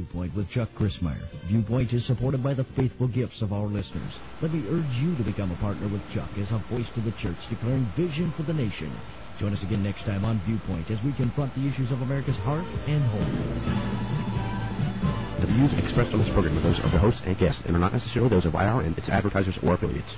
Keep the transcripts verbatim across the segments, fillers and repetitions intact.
Viewpoint with Chuck Crismier. Viewpoint is supported by the faithful gifts of our listeners. Let me urge you to become a partner with Chuck as a voice to the church declaring vision for the nation. Join us again next time on Viewpoint as we confront the issues of America's heart and home. The views expressed on this program are those of the hosts and guests and are not necessarily those of I R and its advertisers or affiliates.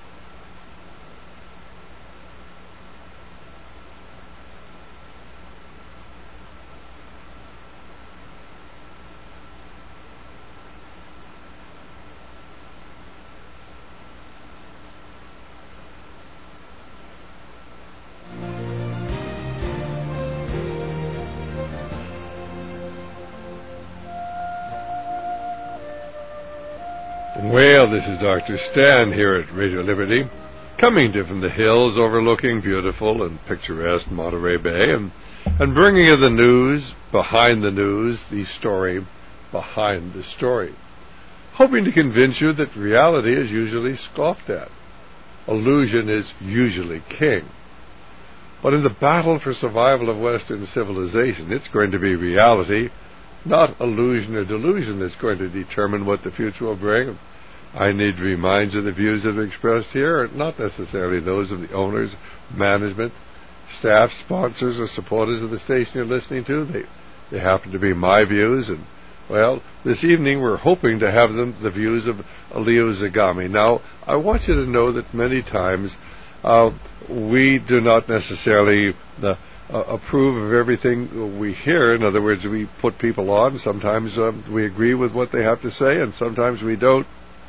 Well, this is Doctor Stan here at Radio Liberty, coming to you from the hills overlooking beautiful and picturesque Monterey Bay, and, and bringing you the news behind the news, the story behind the story, hoping to convince you that reality is usually scoffed at. Illusion is usually king. But in the battle for survival of Western civilization, it's going to be reality, not illusion or delusion, that's going to determine what the future will bring. I need to remind you the views that are expressed here are not necessarily those of the owners, management, staff, sponsors, or supporters of the station you're listening to. They they happen to be my views, and, well, this evening we're hoping to have them the views of Leo Zagami. Now, I want you to know that many times uh, we do not necessarily uh, uh, approve of everything we hear. In other words, we put people on. Sometimes uh, we agree with what they have to say, and sometimes we don't.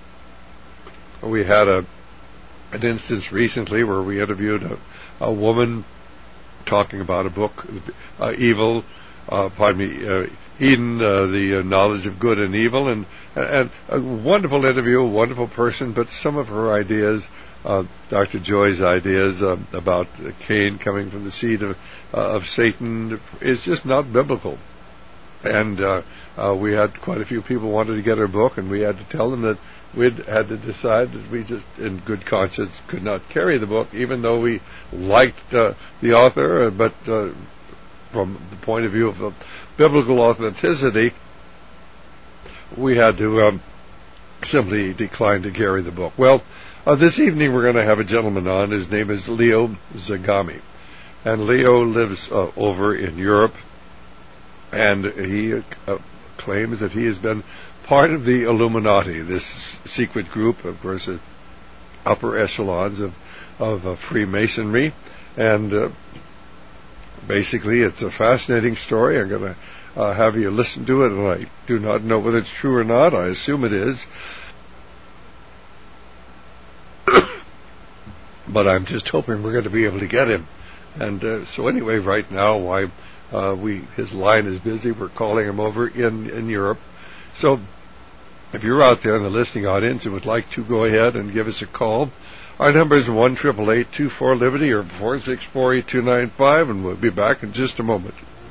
We had a an instance recently where we interviewed a, a woman talking about a book, uh, Evil, uh, pardon me, uh, Eden, uh, the uh, Knowledge of Good and Evil, and, and a wonderful interview, a wonderful person, but some of her ideas, uh, Doctor Joy's ideas uh, about Cain coming from the seed of, uh, of Satan, is just not biblical. And uh, uh, we had quite a few people wanted to get her book, and we had to tell them that we'd had to decide that we just, in good conscience, could not carry the book, even though we liked uh, the author, uh, but uh, from the point of view of uh, biblical authenticity, we had to um, simply decline to carry the book. Well, uh, this evening we're going to have a gentleman on. His name is Leo Zagami. And Leo lives uh, over in Europe, and he uh, claims that he has been part of the Illuminati, this secret group, of course, uh, upper echelons of, of uh, Freemasonry. And uh, basically, it's a fascinating story. I'm going to uh, have you listen to it, and I do not know whether it's true or not. I assume it is. But I'm just hoping we're going to be able to get him. And uh, so anyway, right now, why uh, we his line is busy. We're calling him over in, in Europe. So if you're out there in the listening audience and would like to go ahead and give us a call, our number is one eight eight eight, two four, Liberty or four six four, eight two nine five, and we'll be back in just a moment.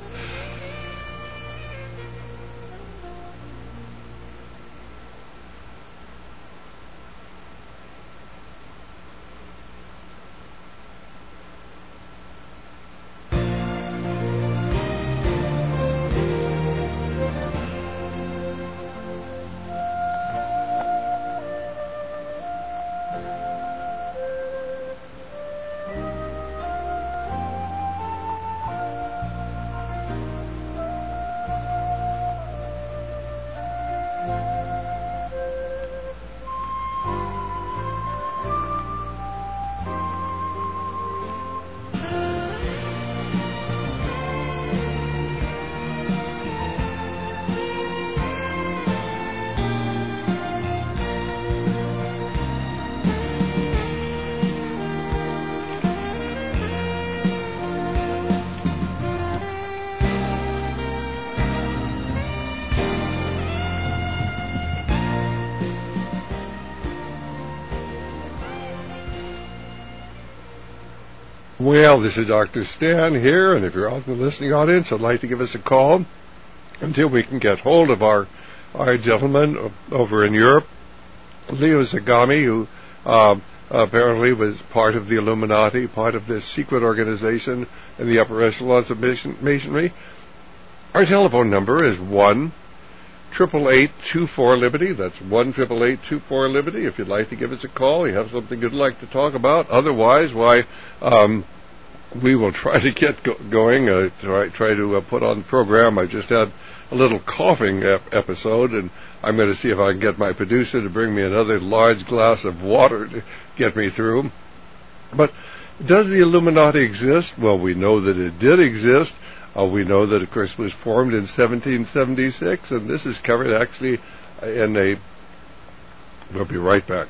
Well, this is Doctor Stan here, and if you're out in the listening audience, I'd like to give us a call until we can get hold of our our gentleman over in Europe, Leo Zagami, who uh, apparently was part of the Illuminati, part of this secret organization in the upper echelons of mason- masonry. Our telephone number is one triple eight two four Liberty. That's one triple eight two four Liberty. If you'd like to give us a call, you have something you'd like to talk about. Otherwise, why, um, we will try to get go- going, uh, try, try to uh, put on the program. I just had a little coughing ep- episode, and I'm going to see if I can get my producer to bring me another large glass of water to get me through. But does the Illuminati exist? Well, we know that it did exist. Uh, we know that, of course, it was formed in seventeen seventy-six, and this is covered actually in a... We'll be right back.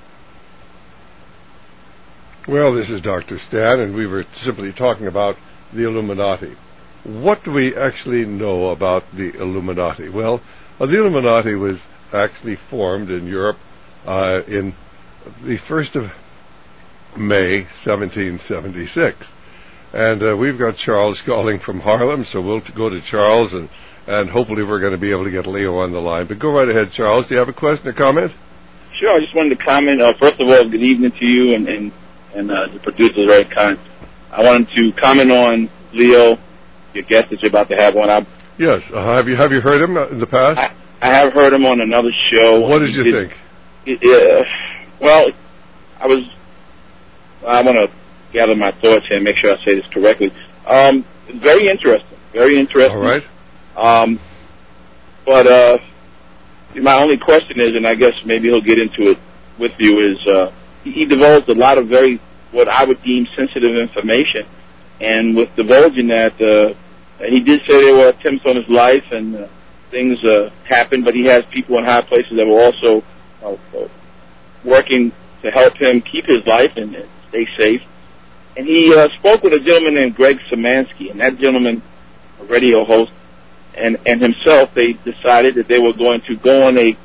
Well, this is Doctor Stan, and we were simply talking about the Illuminati. What do we actually know about the Illuminati? Well, uh, the Illuminati was actually formed in Europe uh, in the first of May, seventeen seventy-six. And uh, we've got Charles calling from Harlem, so we'll t- go to Charles, and, and hopefully we're going to be able to get Leo on the line. But go right ahead, Charles. Do you have a question or comment? Sure. I just wanted to comment. Uh, first of all, good evening to you, and, and, and uh, the producer is very kind. I wanted to comment on Leo, your guest that you're about to have on. I, yes. Uh, have you have you heard him in the past? I, I have heard him on another show. What did you it, think? It, it, uh, well, I was... I want to gather my thoughts here and make sure I say this correctly. Um, very interesting. Very interesting. All right. Um, but uh, my only question is, and I guess maybe he'll get into it with you, is uh, he divulged a lot of very, what I would deem sensitive information. And with divulging that, uh, he did say there were attempts on his life and uh, things uh, happened, but he has people in high places that were also uh, working to help him keep his life and uh, stay safe. And he uh, spoke with a gentleman named Greg Szymanski, and that gentleman, a radio host, and, and himself, they decided that they were going to go on a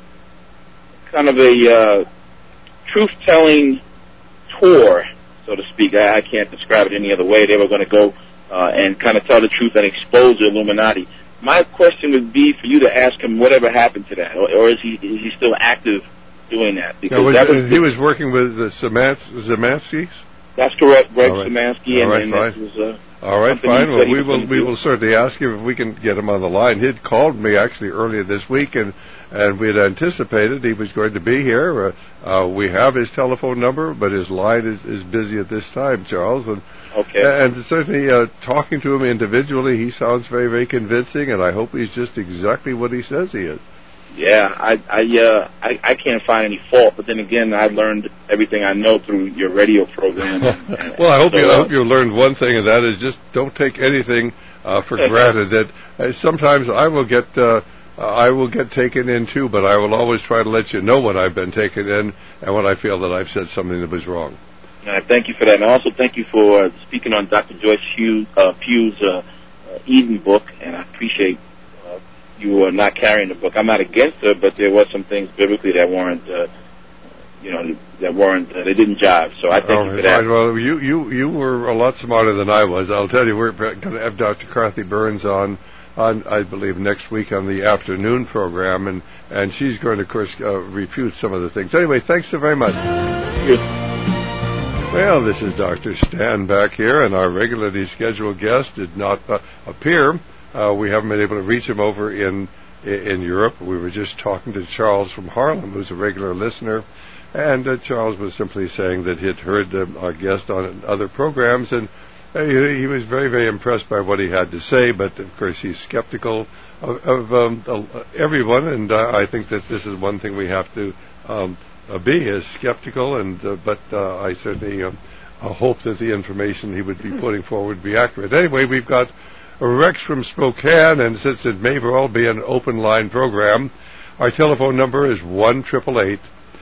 kind of a uh, truth-telling tour, so to speak. I, I can't describe it any other way. They were going to go uh, and kind of tell the truth and expose the Illuminati. My question would be for you to ask him whatever happened to that, or, or is he is he still active doing that? Because was, that was, he was working with the Szymanskis? That's correct, Greg right. Szymanski, and, right, and fine. that was uh, All right, fine. Well, we will we do. will certainly ask him if we can get him on the line. He'd called me actually earlier this week, and and we had anticipated he was going to be here. Uh, uh, we have his telephone number, but his line is, is busy at this time, Charles. And okay. And certainly uh, talking to him individually, he sounds very, very convincing, and I hope he's just exactly what he says he is. Yeah, I I, uh, I I can't find any fault, but then again, I learned everything I know through your radio program. And, and, well, I hope so, you uh, I hope you learned one thing, and that is just don't take anything uh, for granted. That uh, sometimes I will get uh, I will get taken in too, but I will always try to let you know when I've been taken in and when I feel that I've said something that was wrong. And I thank you for that, and also thank you for uh, speaking on Doctor Joyce Hughes, uh, Pugh's uh, uh, Eden book, and I appreciate. You are not carrying the book. I'm not against her, but there were some things biblically that weren't, uh, you know, that weren't, uh, they didn't jive. So I thank All you right, for that. Fine. Well, you, you, you were a lot smarter than I was. I'll tell you, we're going to have Doctor Carthy Burns on, on, I believe, next week on the afternoon program, and, and she's going to, of course, uh, refute some of the things. Anyway, thanks so very much. Yes. Well, this is Doctor Stan back here, and our regularly scheduled guest did not uh, appear. Uh, we haven't been able to reach him over in in Europe. We were just talking to Charles from Harlem, who's a regular listener, and uh, Charles was simply saying that he had heard uh, our guest on other programs, and uh, he, he was very, very impressed by what he had to say, but of course he's skeptical of, of um, everyone, and uh, I think that this is one thing we have to um, uh, be, is skeptical, and uh, but uh, I certainly uh, uh, hope that the information he would be putting forward would be accurate. Anyway, we've got Rex from Spokane, and since it may well be an open line program, our telephone number is one triple eight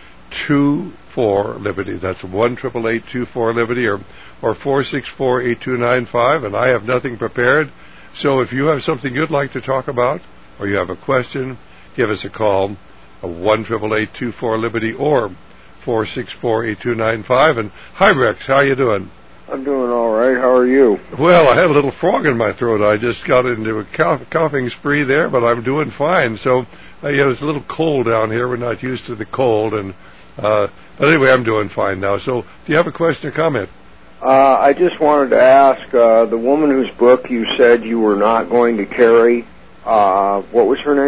two four Liberty. That's one triple eight two four Liberty, or or four six four eight two nine five. And I have nothing prepared, so if you have something you'd like to talk about, or you have a question, give us a call, a one triple eight two four Liberty, or four six four eight two nine five. And hi, Rex, how you doing? I'm doing all right. How are you? Well, I had a little frog in my throat. I just got into a cough, coughing spree there, but I'm doing fine. So, uh, you know, it's a little cold down here. We're not used to the cold, and uh, but anyway, I'm doing fine now. So, do you have a question or comment? Uh, I just wanted to ask uh, the woman whose book you said you were not going to carry. Uh, what was her name?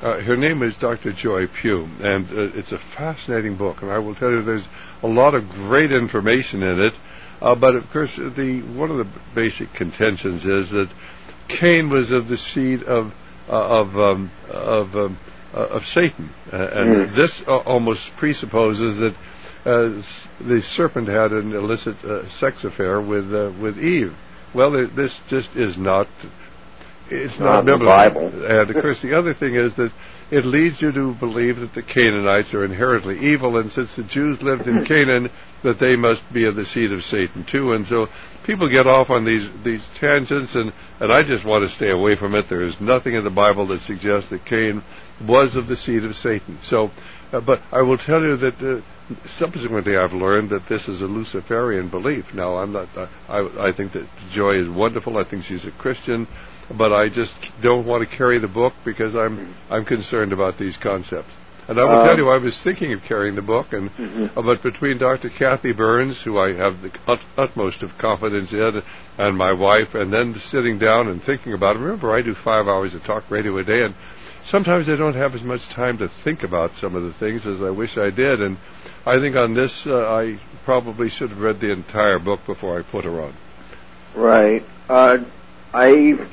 Uh, her name is Doctor Joy Pugh, and uh, it's a fascinating book. And I will tell you, there's a lot of great information in it. Uh, but of course, the one of the basic contentions is that Cain was of the seed of uh, of um, of um, uh, of Satan, uh, and mm. this uh, almost presupposes that uh, the serpent had an illicit uh, sex affair with uh, with Eve. Well, there, this just is not. It's not, not biblical. Bible. And of course, the other thing is that it leads you to believe that the Canaanites are inherently evil, and since the Jews lived in Canaan, that they must be of the seed of Satan too. And so people get off on these these tangents, and, and I just want to stay away from it. There is nothing in the Bible that suggests that Cain was of the seed of Satan. So, uh, but I will tell you that uh, subsequently I've learned that this is a Luciferian belief. Now, I'm not. Uh, I I think that Joy is wonderful. I think she's a Christian. But I just don't want to carry the book because I'm I'm concerned about these concepts. And I will um, tell you, I was thinking of carrying the book, and mm-hmm. uh, but between Doctor Kathy Burns, who I have the ut- utmost of confidence in, and my wife, and then sitting down and thinking about it. Remember, I do five hours of talk radio a day, and sometimes I don't have as much time to think about some of the things as I wish I did. And I think on this, uh, I probably should have read the entire book before I put her on. Right. Uh, I...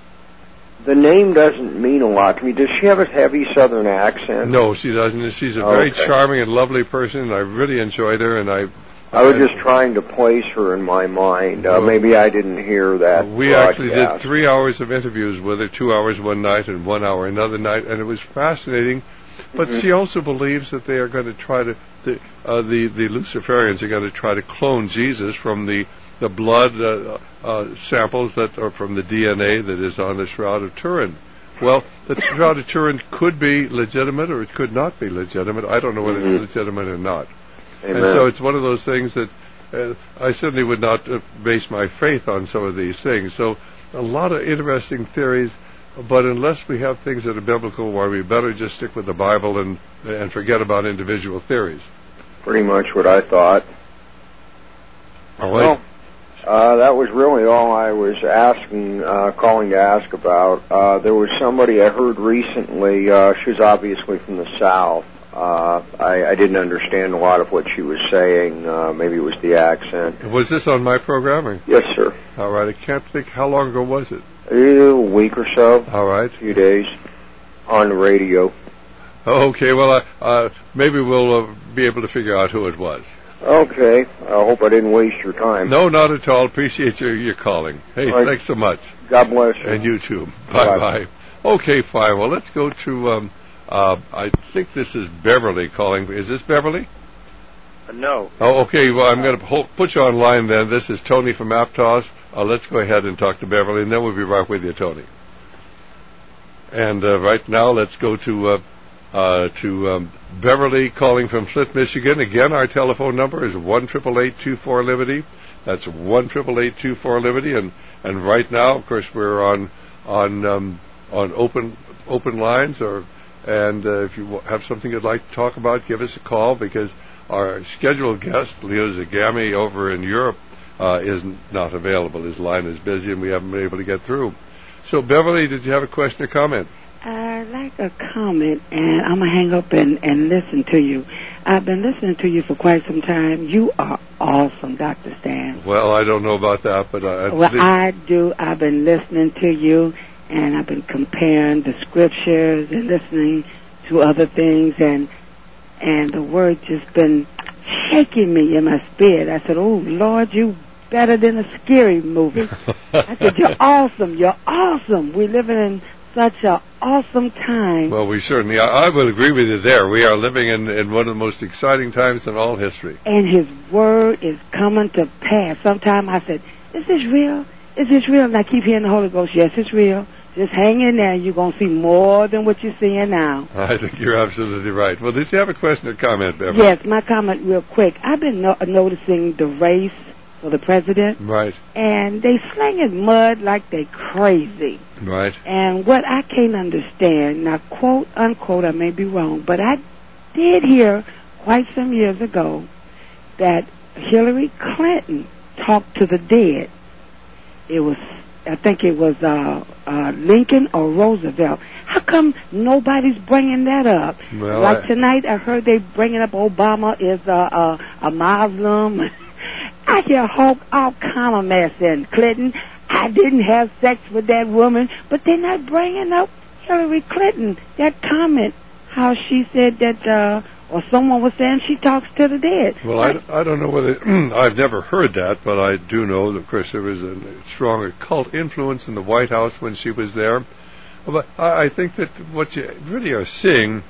The name doesn't mean a lot to me. Does she have a heavy Southern accent? No, she doesn't. She's a oh, very okay. charming and lovely person, and I really enjoyed her. And I, I was just trying to place her in my mind. Uh, well, maybe I didn't hear that. We broadcast. actually did three hours of interviews with her, two hours one night and one hour another night, and it was fascinating. But mm-hmm. she also believes that they are going to try to, the, uh, the the Luciferians are going to try to clone Jesus from the the blood uh, uh, samples that are from the D N A that is on the Shroud of Turin. Well, the Shroud of Turin could be legitimate or it could not be legitimate. I don't know whether mm-hmm. it's legitimate or not. Amen. And so it's one of those things that uh, I certainly would not uh, base my faith on some of these things. So a lot of interesting theories, but unless we have things that are biblical, why we better just stick with the Bible and and forget about individual theories. Pretty much what I thought. All right. Well, Uh, that was really all I was asking, uh, calling to ask about. Uh, there was somebody I heard recently, uh, she was obviously from the South. Uh, I, I didn't understand a lot of what she was saying. Uh, maybe it was the accent. Was this on my program? Or? Yes, sir. All right. I can't think. How long ago was it? A week or so. All right. A few days. On the radio. Oh, okay. Well, uh, uh, maybe we'll uh, be able to figure out who it was. Okay. I hope I didn't waste your time. No, not at all. Appreciate your, your calling. Hey, right. Thanks so much. God bless you. And you too. Bye-bye. Okay, fine. Well, let's go to, um, uh, I think this is Beverly calling. Is this Beverly? Uh, no. Oh, okay. Well, I'm going to put you on line then. This is Tony from Aptos. Uh, let's go ahead and talk to Beverly, and then we'll be right with you, Tony. And uh, right now, let's go to... Uh, Uh, to um, Beverly calling from Flint, Michigan. Again, our telephone number is one eight eight eight, two four, Liberty. That's one eight eight eight, two four, Liberty. And and right now, of course, we're on on um, on open open lines. Or and uh, if you have something you'd like to talk about, give us a call, because our scheduled guest, Leo Zagami, over in Europe, uh, is not available. His line is busy, and we haven't been able to get through. So, Beverly, did you have a question or comment? I'd like a comment, and I'm going to hang up and, and listen to you. I've been listening to you for quite some time. You are awesome, Doctor Stan. Well, I don't know about that, but... I, well, I do. I've been listening to you, and I've been comparing the scriptures and listening to other things, and and the word just been shaking me in my spirit. I said, oh, Lord, you better than a scary movie. I said, you're awesome. You're awesome. We're living in such an awesome time. Well, we certainly are. I will agree with you there. We are living in, in one of the most exciting times in all history. And His word is coming to pass. Sometime I said, is this real? Is this real? And I keep hearing the Holy Ghost, yes, it's real. Just hang in there. You're going to see more than what you're seeing now. I think you're absolutely right. Well, did you have a question or comment, Beverly? Yes, my comment real quick. I've been no- noticing the race for the president. Right. And they slinging mud like they crazy. Right. And what I can't understand, now quote, unquote, I may be wrong, but I did hear quite some years ago that Hillary Clinton talked to the dead. It was, I think it was uh, uh, Lincoln or Roosevelt. How come nobody's bringing that up? Well, like I, tonight, I heard they bringing up Obama is a, a, a Muslim. I hear all, all kind of mess in Clinton. I didn't have sex with that woman, but they're not bringing up Hillary Clinton. That comment, how she said that, uh, or someone was saying she talks to the dead. well, I, I don't know whether I've never heard that, but I do know that, of course, there was a strong occult influence in the White House when she was there. But I, I think that what you really are seeing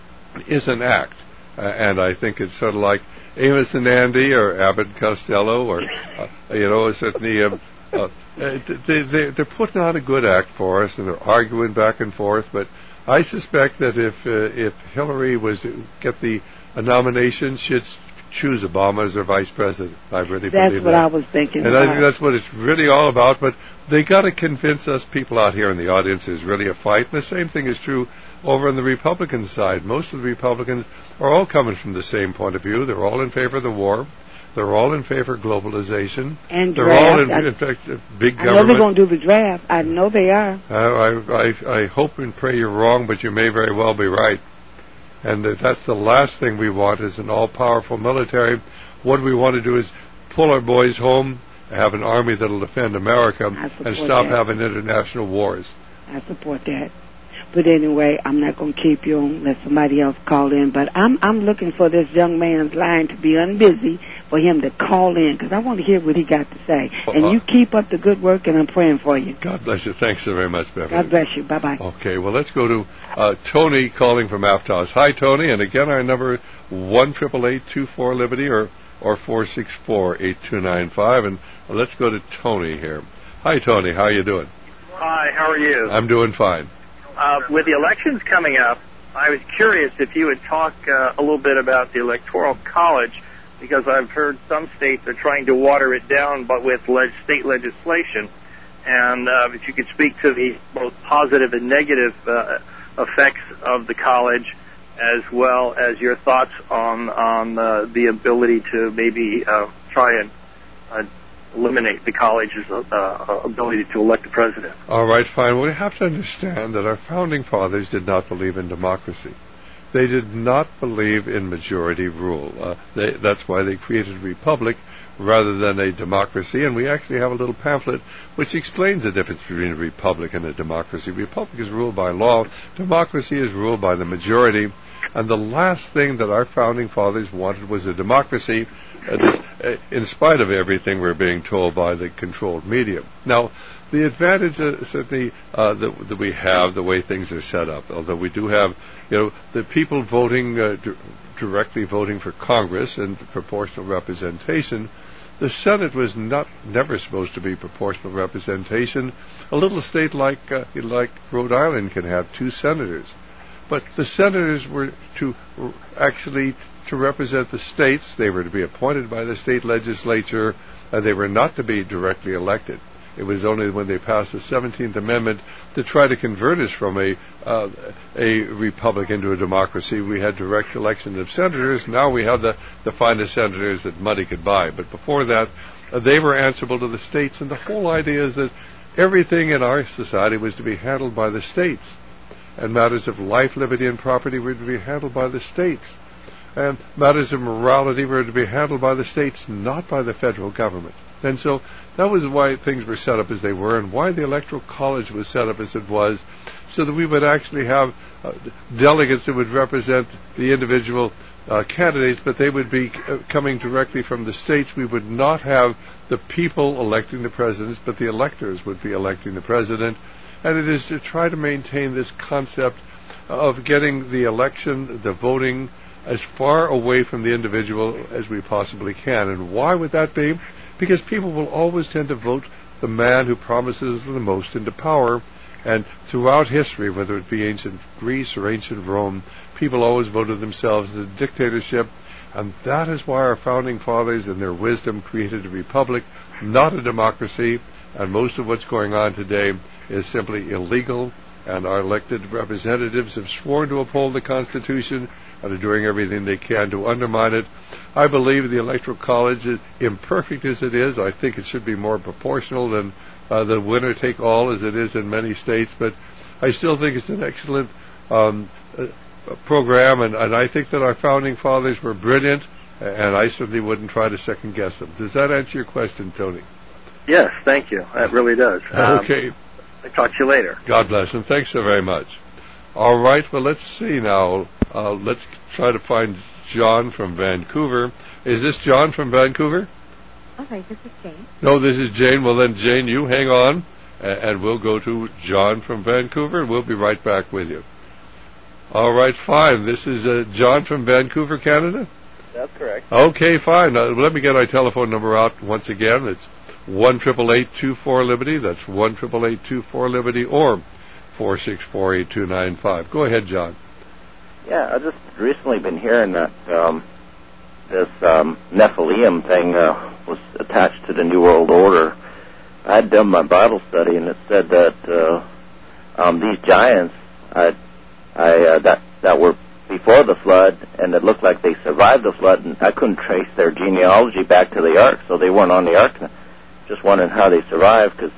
is an act, uh, and I think it's sort of like Amos and Andy or Abbott and Costello, or uh, you know, certainly. Um, uh, they, they, they're putting on a good act for us, and they're arguing back and forth. But I suspect that if uh, if Hillary was to get the a nomination, she'd choose Obama as her vice president. I really that's believe what that. I was thinking. And about. I think that's what it's really all about. But they got to convince us people out here in the audience there's really a fight. And the same thing is true over on the Republican side. Most of the Republicans are all coming from the same point of view. They're all in favor of the war. They're all in favor of globalization. And they're draft. all in, I, in fact, uh, big I government. know they're going to do the draft. I know they are. Uh, I, I, I hope and pray you're wrong, but you may very well be right. And uh, that's the last thing we want is an all-powerful military. What we want to do is pull our boys home, have an army that will defend America, and stop that. having international wars. I support that. But anyway, I'm not going to keep you on. Let somebody else call in. But I'm I'm looking for this young man's line to be unbusy for him to call in because I want to hear what he got to say. Well, and uh, you keep up the good work, and I'm praying for you. God bless you. Thanks so very much, Beverly. God bless you. Bye-bye. Okay, well, let's go to uh, Tony calling from Aptos. Hi, Tony. And again, our number one eight eight eight, two four, Liberty or, or four six four, eight two nine five. And uh, let's go to Tony here. Hi, Tony. How you doing? Hi, how are you? I'm doing fine. Uh, with the elections coming up, I was curious if you would talk uh, a little bit about the Electoral College, because I've heard some states are trying to water it down, but with leg- state legislation. And uh, if you could speak to the both positive and negative uh, effects of the college, as well as your thoughts on on uh, the ability to maybe uh, try and uh, eliminate the college's uh, ability to elect a president. All right, fine. Well, we have to understand that our founding fathers did not believe in democracy. They did not believe in majority rule. Uh, they, that's why they created a republic rather than a democracy. And we actually have a little pamphlet which explains the difference between a republic and a democracy. Republic is ruled by law. Democracy is ruled by the majority. And the last thing that our founding fathers wanted was a democracy, uh, this, uh, in spite of everything we're being told by the controlled media. Now, the advantage uh, certainly uh, that, that we have, the way things are set up, although we do have, you know, the people voting, uh, d- directly voting for Congress and proportional representation, the Senate was not never supposed to be proportional representation. A little state like uh, like Rhode Island can have two senators. But the senators were to actually to represent the states. They were to be appointed by the state legislature, and they were not to be directly elected. It was only when they passed the seventeenth Amendment to try to convert us from a uh, a republic into a democracy. We had direct election of senators. Now we have the, the finest senators that money could buy. But before that, uh, they were answerable to the states. And the whole idea is that everything in our society was to be handled by the states. And matters of life, liberty, and property were to be handled by the states. And matters of morality were to be handled by the states, not by the federal government. And so that was why things were set up as they were, and why the Electoral College was set up as it was, so that we would actually have uh, delegates that would represent the individual uh, candidates, but they would be uh, coming directly from the states. We would not have the people electing the presidents, but the electors would be electing the president. And it is to try to maintain this concept of getting the election, the voting, as far away from the individual as we possibly can. And why would that be? Because people will always tend to vote the man who promises the most into power. And throughout history, whether it be ancient Greece or ancient Rome, people always voted themselves into dictatorship. And that is why our founding fathers, in their wisdom, created a republic, not a democracy. And most of what's going on today is simply illegal, and our elected representatives have sworn to uphold the Constitution and are doing everything they can to undermine it. I believe the Electoral College, is imperfect as it is, I think it should be more proportional than uh, the winner-take-all as it is in many states, but I still think it's an excellent um, uh, program, and, and I think that our founding fathers were brilliant, and I certainly wouldn't try to second guess them. Does that answer your question, Tony? Yes, thank you. That really does. Um, okay. I'll talk to you later. God bless, and thanks so very much. All right, well, let's see now. Uh, let's try to find John from Vancouver. Is this John from Vancouver? All right, this is Jane. No, this is Jane. Well, then, Jane, you hang on, and, and we'll go to John from Vancouver, and we'll be right back with you. All right, fine. This is uh, John from Vancouver, Canada? That's correct. Okay, fine. Uh, let me get our telephone number out once again. It's one eight eight eight, two four, Liberty. That's one eight eight eight, two four, Liberty, or four six four, eight two nine five. Go ahead, John. Yeah, I've just recently been hearing that um, this um, Nephilim thing uh, was attached to the New World Order. I had done my Bible study, and it said that uh, um, these giants I, I, uh, that, that were before the flood, and it looked like they survived the flood, and I couldn't trace their genealogy back to the ark, so they weren't on the ark. Just wondering how they survived, because,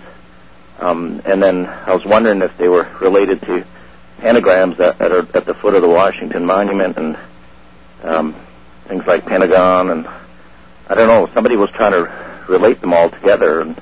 um, and then I was wondering if they were related to pentagrams that, that are at the foot of the Washington Monument, and um, things like Pentagon, and I don't know. Somebody was trying to relate them all together, and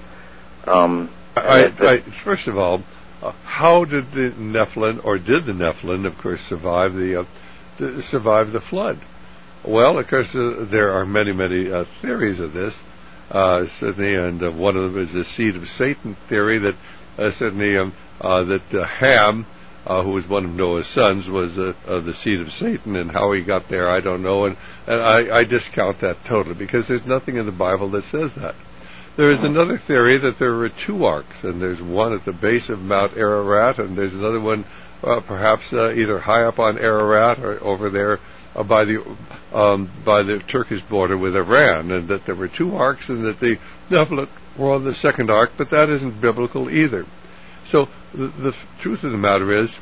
um, I, and I, first of all, uh, how did the Nephilim, or did the Nephilim, of course, survive the uh, the, survive the flood? Well, of course, uh, there are many, many uh, theories of this. Uh, certainly, and uh, one of them is the seed of Satan theory that uh, certainly um, uh, that uh, Ham, uh, who was one of Noah's sons, was uh, uh, the seed of Satan, and how he got there, I don't know, and, and I, I discount that totally because there's nothing in the Bible that says that. There is another theory that there were two arks, and there's one at the base of Mount Ararat, and there's another one uh, perhaps uh, either high up on Ararat or over there Uh, by the um, by the Turkish border with Iran, and that there were two arks, and that the Nephilim were on the second ark, but that isn't biblical either. So the, the f- truth of the matter is,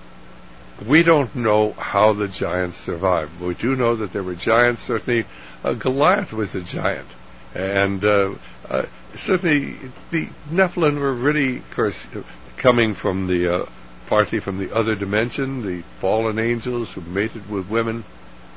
we don't know how the giants survived. We do know that there were giants. Certainly, uh, Goliath was a giant, and uh, uh, certainly the Nephilim were really, of course, coming from the uh, partly from the other dimension, the fallen angels who mated with women.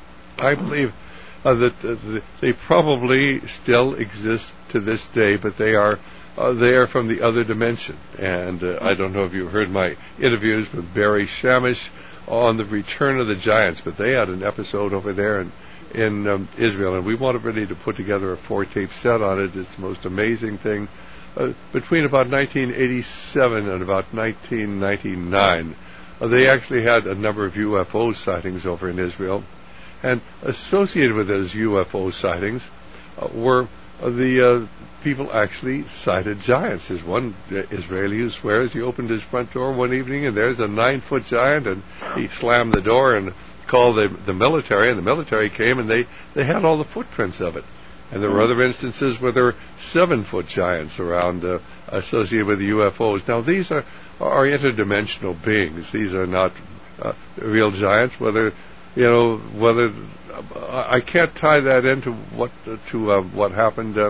I believe uh, that uh, they probably still exist to this day, but they are uh, they are from the other dimension. And uh, I don't know if you heard my interviews with Barry Shamish on the return of the giants, but they had an episode over there in, in um, Israel, and we wanted really to put together a four-tape set on it. It's the most amazing thing. Uh, between about nineteen eighty-seven and about nineteen ninety-nine, uh, they actually had a number of U F O sightings over in Israel. And associated with those U F O sightings uh, were uh, the uh, people actually sighted giants. There's one uh, Israeli who swears he opened his front door one evening and there's a nine-foot giant, and he slammed the door and called the, the military, and the military came, and they, they had all the footprints of it. And there were other instances where there were seven-foot giants around uh, associated with the U F Os. Now, these are, are interdimensional beings. These are not uh, real giants, whether... You know, whether uh, I can't tie that into what uh, to uh, what happened uh,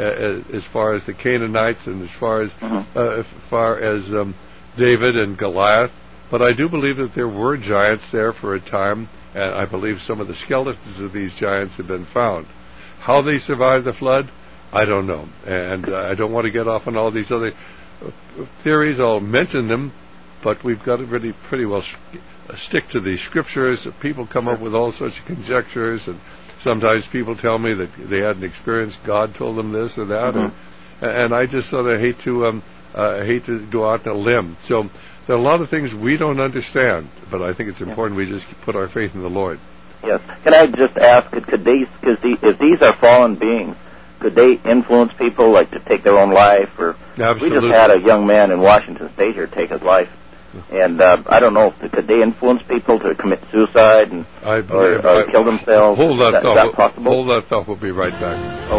as far as the Canaanites and as far as uh-huh. uh, as far as um, David and Goliath, but I do believe that there were giants there for a time, and I believe some of the skeletons of these giants have been found. How they survived the flood, I don't know, and uh, I don't want to get off on all these other uh, theories. I'll mention them, but we've got to really pretty well sh- stick to the scriptures. People come up with all sorts of conjectures, and sometimes people tell me that they had an experience, God told them this or that, mm-hmm. and, and I just sort of hate to um, uh, hate to go out on a limb. So there are a lot of things we don't understand, but I think it's important yeah. we just put our faith in the Lord. Yes. Can I just ask, could these, cause the, if these are fallen beings, could they influence people, like to take their own life? Or Absolutely. We just had a young man in Washington State here take his life. And uh, I don't know, could they influence people to commit suicide and I or, or I, kill themselves? Hold that, is that, thought. Is that possible? Hold that thought. We'll be right back.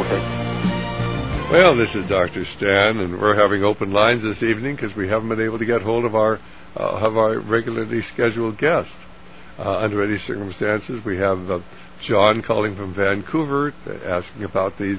Okay. Well, this is Doctor Stan, and we're having open lines this evening because we haven't been able to get hold of our uh, of our regularly scheduled guest. Uh, under any circumstances, we have uh, John calling from Vancouver, uh, asking about these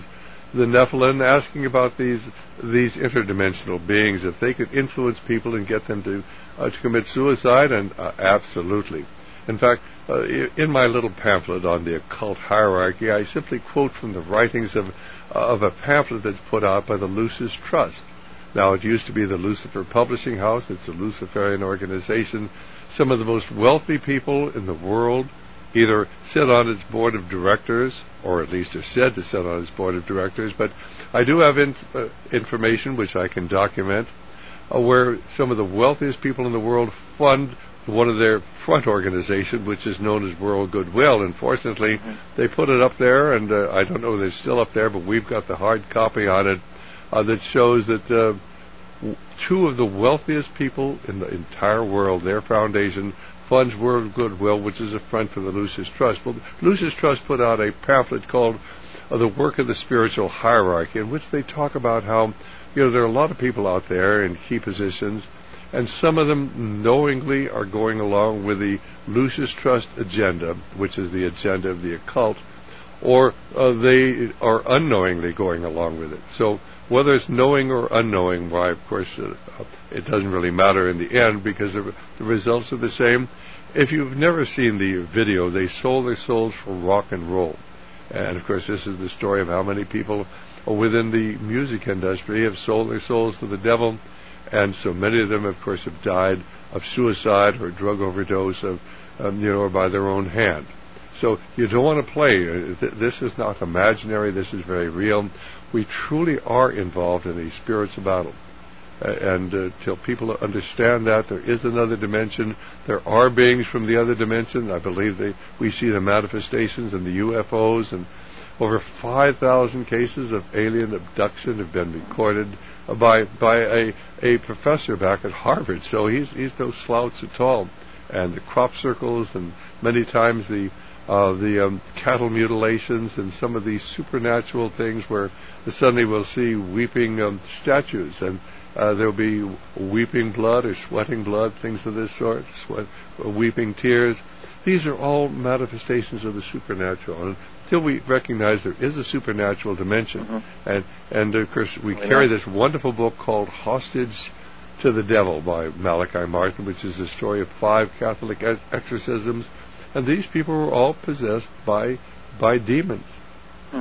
the Nephilim, asking about these these interdimensional beings, if they could influence people and get them to uh, to commit suicide, and uh, absolutely. In fact, uh, in my little pamphlet on the occult hierarchy, I simply quote from the writings of of a pamphlet that's put out by the Lucis Trust. Now, it used to be the Lucifer Publishing House. It's a Luciferian organization. Some of the most wealthy people in the world either sit on its board of directors, or at least are said to sit on its board of directors. But I do have in, uh, information which I can document uh, where some of the wealthiest people in the world fund one of their front organizations, which is known as World Goodwill. Unfortunately, mm-hmm. they put it up there, and uh, I don't know if it's still up there, but we've got the hard copy on it uh, that shows that uh, w- two of the wealthiest people in the entire world, their foundation, funds World Goodwill, which is a front for the Lucis Trust. Well, Lucis Trust put out a pamphlet called uh, The Work of the Spiritual Hierarchy, in which they talk about how, you know, there are a lot of people out there in key positions, and some of them knowingly are going along with the Lucis Trust agenda, which is the agenda of the occult, or uh, they are unknowingly going along with it. So whether it's knowing or unknowing, why, of course, uh, it doesn't really matter in the end, because the, the results are the same. If you've never seen the video, they sold their souls for rock and roll. And, of course, this is the story of how many people within the music industry have sold their souls to the devil. And so many of them, of course, have died of suicide or drug overdose, of, um, you know, or by their own hand. So you don't want to play. This is not imaginary. This is very real. We truly are involved in a spiritual battle. Uh, and uh, till people understand that there is another dimension, there are beings from the other dimension. I believe they, we see the manifestations and the U F Os, and over five thousand cases of alien abduction have been recorded by by a, a professor back at Harvard. So he's he's no slouch at all. And the crop circles, and many times the uh, the um, cattle mutilations, and some of these supernatural things where suddenly we'll see weeping um, statues, and uh, there'll be weeping blood or sweating blood, things of this sort, sweat, uh, weeping tears. These are all manifestations of the supernatural. And until we recognize there is a supernatural dimension, mm-hmm. and and of course we I carry know. this wonderful book called Hostage to the Devil by Malachi Martin, which is the story of five Catholic ex- exorcisms, and these people were all possessed by by demons. Hmm.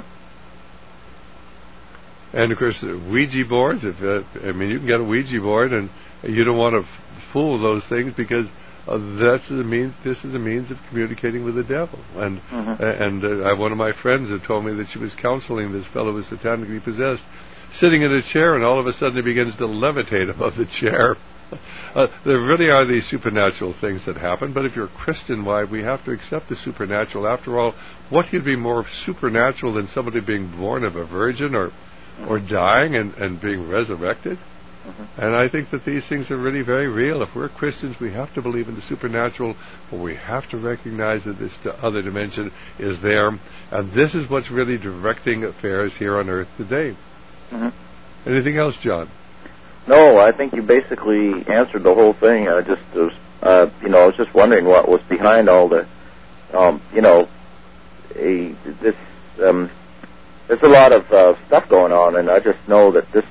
And of course, the Ouija boards. If uh, I mean, you can get a Ouija board, and you don't want to f- fool those things, because Uh, that's the means. This is a means of communicating with the devil. And mm-hmm. uh, and uh, I, one of my friends had told me that she was counseling this fellow who was satanically possessed, sitting in a chair, and all of a sudden he begins to levitate above the chair. uh, there really are these supernatural things that happen. But if you're a Christian, why, we have to accept the supernatural. After all, what could be more supernatural than somebody being born of a virgin, or mm-hmm. or dying and, and being resurrected? Mm-hmm. And I think that these things are really very real. If we're Christians, we have to believe in the supernatural, but we have to recognize that this other dimension is there. And this is what's really directing affairs here on Earth today. Mm-hmm. Anything else, John? No, I think you basically answered the whole thing. I just was, uh, you know, I was just wondering what was behind all the, um, you know, a, this. Um, there's a lot of uh, stuff going on, and I just know that this.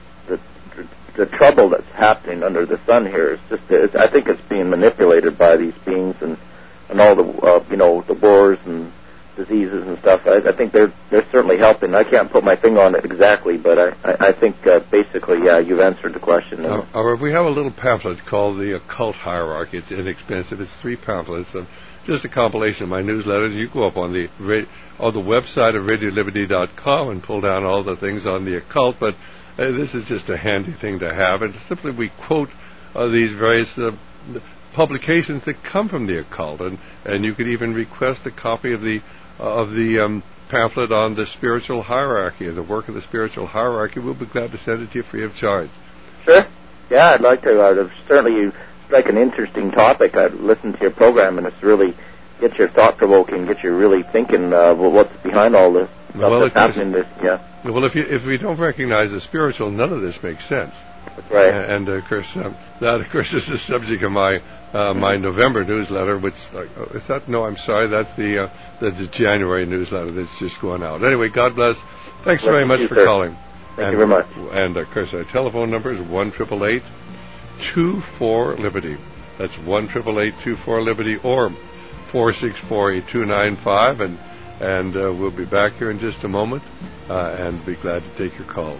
The trouble that's happening under the sun here is just, it's, I think it's being manipulated by these beings, and, and all the, uh, you know, the wars and diseases and stuff. I, I think they're they're certainly helping. I can't put my finger on it exactly, but I, I, I think uh, basically, yeah, you've answered the question. Uh, uh, we have a little pamphlet called The Occult Hierarchy. It's inexpensive. It's three pamphlets, and just a compilation of my newsletters. You go up on the on the website of radio liberty dot com and pull down all the things on the occult, but Uh, this is just a handy thing to have, and simply we quote uh, these various uh, publications that come from the occult, and, and you could even request a copy of the uh, of the um, pamphlet on the spiritual hierarchy, the work of the spiritual hierarchy. We'll be glad to send it to you free of charge. Sure. Yeah, I'd like to. Uh, certainly, you like an interesting topic. I'd listen to your program, and it's really gets your thought provoking, gets you really thinking uh, well, what's behind all this stuff well, that's happening. This, yeah. Well, if you, if we don't recognize the spiritual, none of this makes sense. That's right. And, uh, of course, um, that, of course, is the subject of my uh, my November newsletter, which, uh, oh, is that, no, I'm sorry, that's the, uh, the, the January newsletter that's just going out. Anyway, God bless. Thanks Bless very you much too, for sir. calling. Thank and, you very much. And, of course, our telephone number is one eight eight eight, two four, Liberty. That's one eight eight eight, two four, Liberty, or four six four, eight two nine five, and and uh, we'll be back here in just a moment, uh, and be glad to take your calls.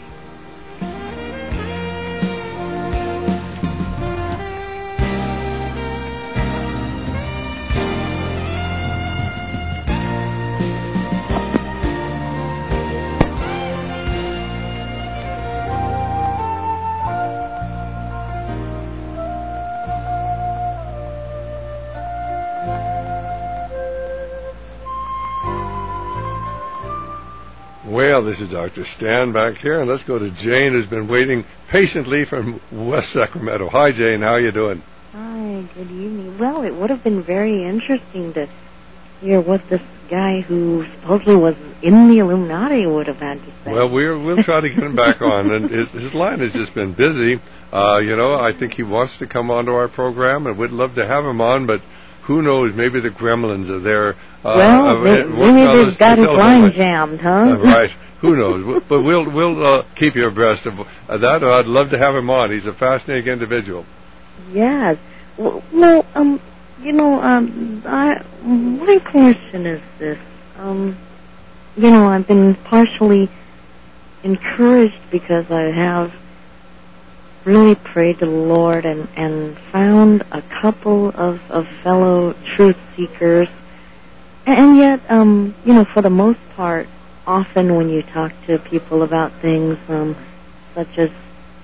Well, this is Doctor Stan back here, and let's go to Jane, who's been waiting patiently from West Sacramento. Hi, Jane. How are you doing? Hi, good evening. Well, it would have been very interesting to hear what this guy who supposedly was in the Illuminati would have had to say. Well, we're, we'll try to get him back on, and his, his line has just been busy. Uh, you know, I think he wants to come onto our program, and we'd love to have him on, but who knows, maybe the gremlins are there. Uh, well, uh, they, maybe they've got his line jammed, huh? Uh, right. Who knows? But we'll we'll uh, keep you abreast of uh, that. I'd love to have him on. He's a fascinating individual. Yes. Well, well um, you know, um, I, my question is this. Um, you know, I've been partially encouraged because I have really prayed to the Lord and, and found a couple of, of fellow truth seekers. And yet, um, you know, for the most part, often when you talk to people about things um, such as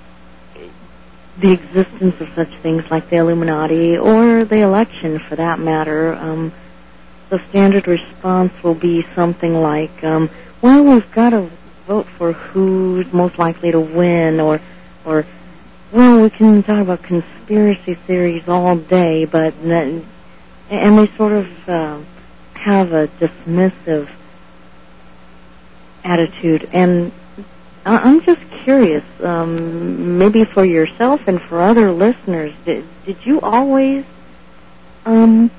the existence of such things like the Illuminati or the election, for that matter, um, the standard response will be something like, um, well, we've got to vote for who's most likely to win, or, or well, we can talk about conspiracy theories all day, but, and they sort of uh, have a dismissive attitude. And I'm just curious, um, maybe for yourself and for other listeners, did, did you always, um,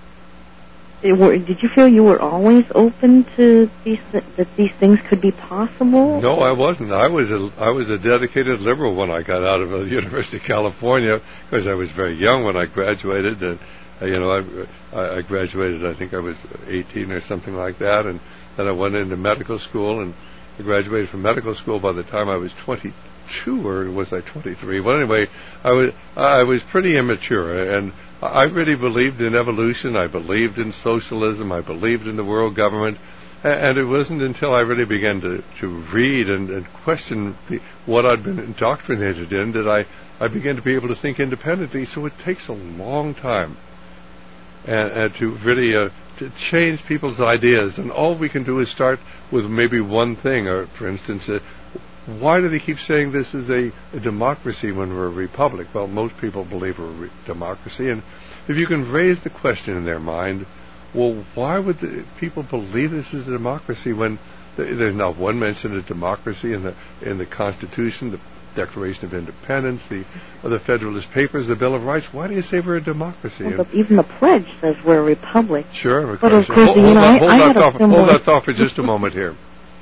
did you feel you were always open to these, that these things could be possible? No, I wasn't. I was a, I was a dedicated liberal when I got out of the University of California, because I was very young when I graduated. And uh, you know, I, I graduated, I think I was eighteen or something like that, and then I went into medical school, and I graduated from medical school by the time I was twenty-two, or was I twenty-three? Well, anyway, I was I was pretty immature, and I really believed in evolution. I believed in socialism. I believed in the world government. And it wasn't until I really began to, to read and, and question the, what I'd been indoctrinated in that I, I began to be able to think independently. So it takes a long time and, and to really uh, to change people's ideas. And all we can do is start with maybe one thing. Or, for instance, uh, why do they keep saying this is a, a democracy when we're a republic? Well, most people believe we're a re- democracy. And if you can raise the question in their mind, well, why would the people believe this is a democracy when th- there's not one mention of democracy in the in the Constitution, the Declaration of Independence, the uh, the Federalist Papers, the Bill of Rights? Why do you say we're a democracy? Well, but even the pledge says we're a republic. Sure, of but course. Of course, hold, you hold, know, that, I, hold, I that thought, similar... hold that thought for just a moment here.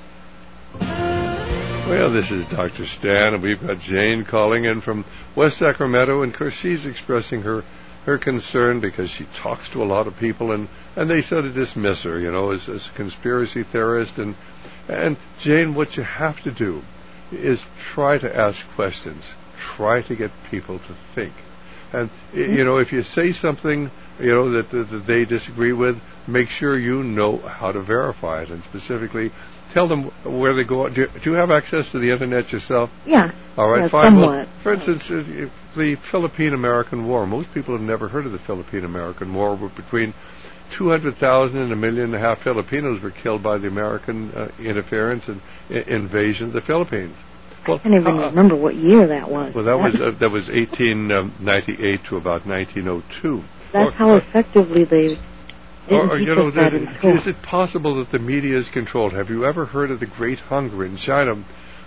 Well, this is Doctor Stan, and we've got Jane calling in from West Sacramento, and of course she's expressing her, her concern because she talks to a lot of people, and, and they sort of dismiss her, you know, as, as a conspiracy theorist. And, and Jane, what you have to do is try to ask questions. Try to get people to think. And, mm-hmm. you know, if you say something, you know, that, that, that they disagree with, make sure you know how to verify it, and specifically tell them where they go. Do you, do you have access to the Internet yourself? Yeah. All right, yeah, fine. Somewhat. Well, for instance, uh, the Philippine-American War. Most people have never heard of the Philippine-American War. Where between two hundred thousand and a million and a half Filipinos were killed by the American uh, interference and I- invasion of the Philippines. Well, I can't even uh, remember what year that was. Well, that was uh, that was eighteen ninety-eight to about nineteen oh two. That's or, how effectively they. Or, or you know, is it possible that the media is controlled? Have you ever heard of the Great Hunger in China,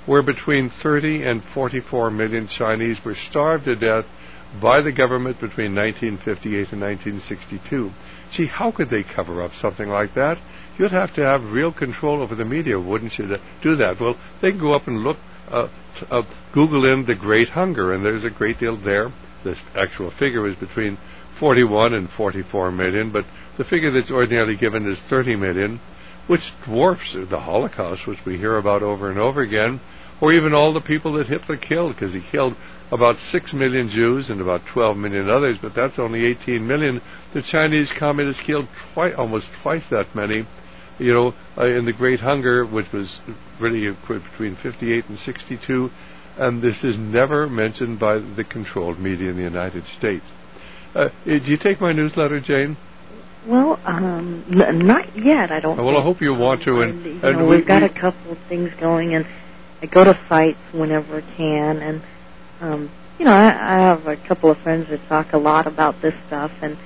where between thirty and forty-four million Chinese were starved to death by the government between nineteen fifty-eight and nineteen sixty-two. Gee, how could they cover up something like that? You'd have to have real control over the media, wouldn't you, to do that? Well, they can go up and look, uh, uh, Google in the Great Hunger, and there's a great deal there. The actual figure is between forty-one and forty-four million, but the figure that's ordinarily given is thirty million, which dwarfs the Holocaust, which we hear about over and over again, or even all the people that Hitler killed, because he killed about six million Jews and about twelve million others, but that's only eighteen million. The Chinese communists killed twi- almost twice that many, you know, uh, in the Great Hunger, which was really between fifty-eight and sixty-two, and this is never mentioned by the controlled media in the United States. Uh, do you take my newsletter, Jane? Well, um, n- not yet. I don't. Well, think. I hope you want to. And, and, you and know, we, we've got we, a couple of things going, and I go to sites whenever I can, and um, you know, I, I have a couple of friends that talk a lot about this stuff, and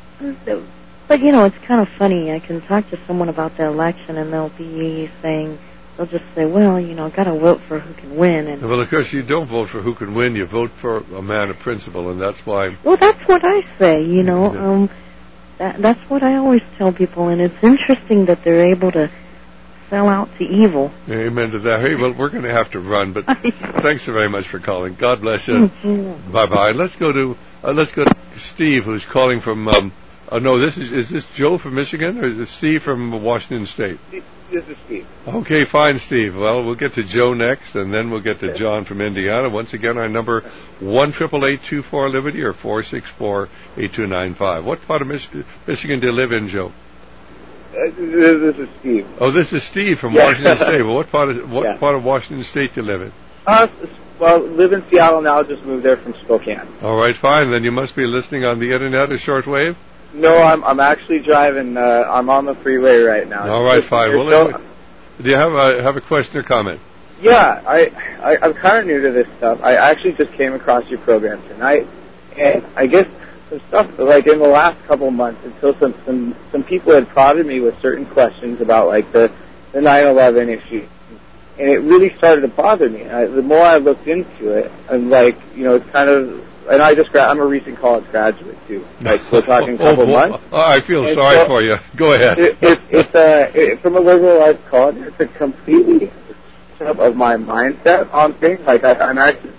but you know, it's kind of funny. I can talk to someone about the election, and they'll be saying, they'll just say, well, you know, got to vote for who can win. And well, of course, you don't vote for who can win. You vote for a man of principle, and that's why. Well, that's what I say. You know, yeah. um, that, that's what I always tell people, and it's interesting that they're able to sell out to evil. Amen to that. Hey, well, we're going to have to run, but thanks so very much for calling. God bless you. Mm-hmm. Bye bye. Let's go to uh, let's go to Steve, who's calling from. Um, uh, no, this is is this Joe from Michigan, or is it Steve from Washington State? This is Steve. Okay, fine, Steve. Well, we'll get to Joe next, and then we'll get to John from Indiana. Once again, our number one triple eight two four Liberty or four six four eight two nine five. What part of Mich- Michigan do you live in, Joe? Uh, this is Steve. Oh, this is Steve from yeah. Washington State. Well, what part of what yeah. part of Washington State do you live in? Uh, well, live in Seattle now. Just moved there from Spokane. All right, fine. Then you must be listening on the internet or shortwave. No, I'm I'm actually driving. Uh, I'm on the freeway right now. All right, fine. Well, so, anyway, do you have a have a question or comment? Yeah, I, I I'm kind of new to this stuff. I actually just came across your program tonight, and I guess some stuff like in the last couple of months, until some some some people had prodded me with certain questions about like the the nine eleven issue, and it really started to bother me. I, the more I looked into it, and like you know, it's kind of. And I just gra- I'm a recent college graduate too. Like we're talking a couple oh, months. Oh, I feel and sorry so for you. Go ahead. It, it, it's uh, it, from a liberal arts college. It's a completely of my mindset on things. Like I, I'm actually.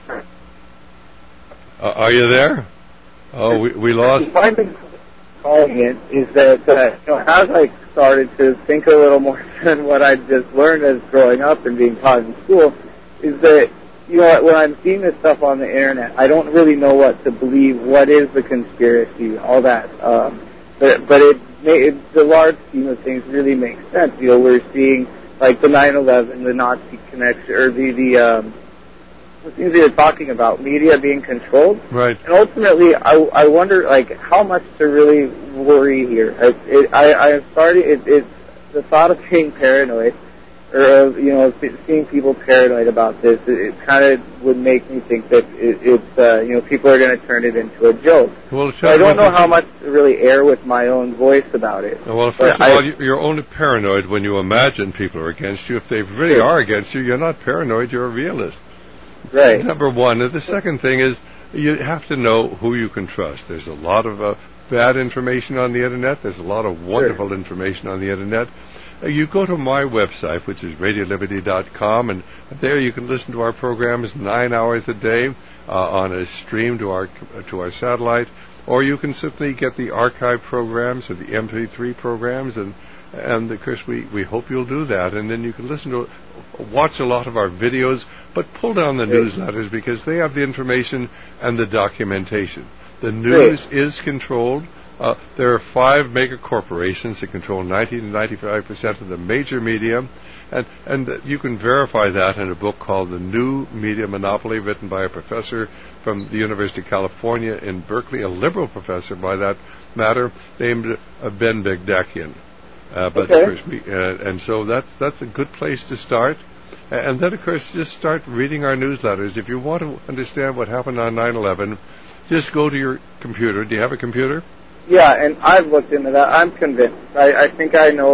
Uh, are you there? Oh, we we lost. My big calling it is that uh, you know as I started to think a little more than what I just learned as growing up and being taught in school, is that. You know, when I'm seeing this stuff on the internet, I don't really know what to believe. What is the conspiracy? All that, um, but but it, it the large scheme of things really makes sense. You know, we're seeing like the nine eleven, the Nazi connection, or the the um, the things they're talking about, media being controlled. Right. And ultimately, I I wonder like how much to really worry here. It, it, I I'm starting. It, it's the thought of being paranoid. Or, you know, seeing people paranoid about this, it, it kind of would make me think that it, it's, uh, you know, people are going to turn it into a joke. Well, so I don't know how much to really air with my own voice about it. Well, first of I, all, you're only paranoid when you imagine people are against you. If they really sure. are against you, you're not paranoid, you're a realist. Right. Number one. And the second thing is, you have to know who you can trust. There's a lot of uh, bad information on the Internet. There's a lot of wonderful sure. information on the Internet. You go to my website, which is radio liberty dot com, and there you can listen to our programs nine hours a day uh, on a stream to our to our satellite, or you can simply get the archive programs or the M P three programs, and and of course we, we hope you'll do that, and then you can listen to watch a lot of our videos, but pull down the newsletters because they have the information and the documentation. The news is controlled. Uh, there are five mega corporations that control ninety to ninety-five percent of the major media, and, and uh, you can verify that in a book called The New Media Monopoly, written by a professor from the University of California in Berkeley, a liberal professor by that matter, named uh, Ben Begdakian. Uh, but okay. of course, we, uh, and so that's that's a good place to start. And then, of course, just start reading our newsletters. If you want to understand what happened on nine eleven, just go to your computer. Do you have a computer? Yeah, and I've looked into that. I'm convinced. I, I think I know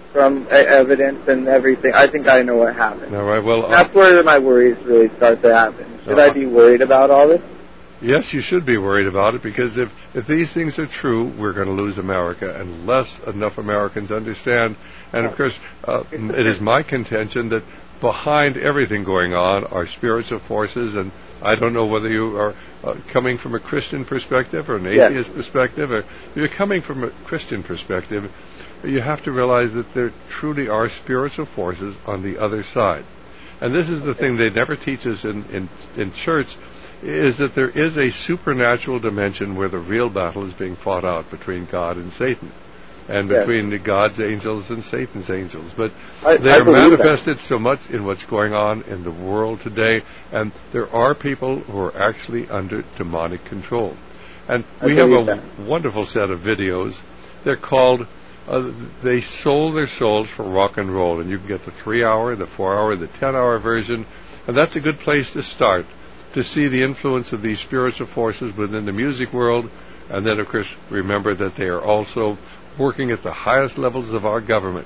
from uh, evidence and everything, I think I know what happened. All right. Well, uh, that's where my worries really start to happen. Should uh, I be worried about all this? Yes, you should be worried about it, because if, if these things are true, we're going to lose America unless enough Americans understand. And, of course, uh, it is my contention that behind everything going on are spiritual forces, and I don't know whether you are uh, coming from a Christian perspective or an atheist yes. perspective, or if you're coming from a Christian perspective, you have to realize that there truly are spiritual forces on the other side. And this is the thing they never teach us in, in, in church, is that there is a supernatural dimension where the real battle is being fought out between God and Satan, and yes. between the God's angels and Satan's angels. But I, they I are manifested that. so much in what's going on in the world today, and there are people who are actually under demonic control. And we have a that. wonderful set of videos. They're called, uh, they sold their souls for rock and roll, and you can get the three-hour, the four-hour, the ten-hour version, and that's a good place to start, to see the influence of these spiritual forces within the music world. And then, of course, remember that they are also working at the highest levels of our government.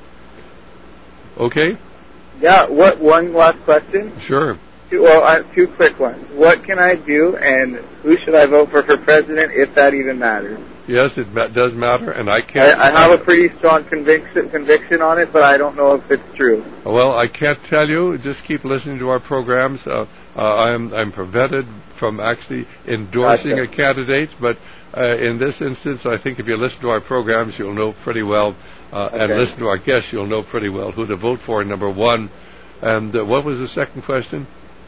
Okay? Yeah, what, one last question? Sure. Two, well, I have two quick ones. What can I do, and who should I vote for for president, if that even matters? Yes, it ma- does matter, and I can't... I, I have a pretty strong conviction, conviction on it, but I don't know if it's true. Well, I can't tell you. Just keep listening to our programs. Uh, uh, I'm, I'm prevented from actually endorsing gotcha. a candidate, but uh, in this instance, I think if you listen to our programs, you'll know pretty well, uh, okay. and listen to our guests, you'll know pretty well who to vote for, number one. And uh, what was the second question?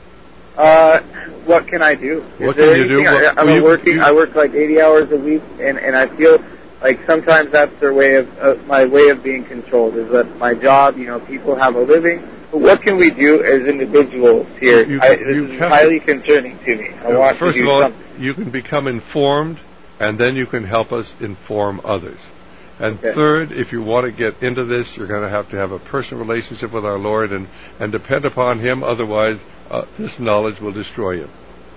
Uh, what can I do? Is what there can you do? I, What, I'm well, you, working. you, I work like eighty hours a week, and and I feel like sometimes that's their way of uh, my way of being controlled. Is that my job? You know, people have a living. But what can we do as individuals here? You, I, this you is highly to, concerning to me. I uh, want first to do of all, something. You can become informed, and then you can help us inform others. And okay. third, if you want to get into this, you're going to have to have a personal relationship with our Lord and, and depend upon Him. Otherwise, uh, this knowledge will destroy you.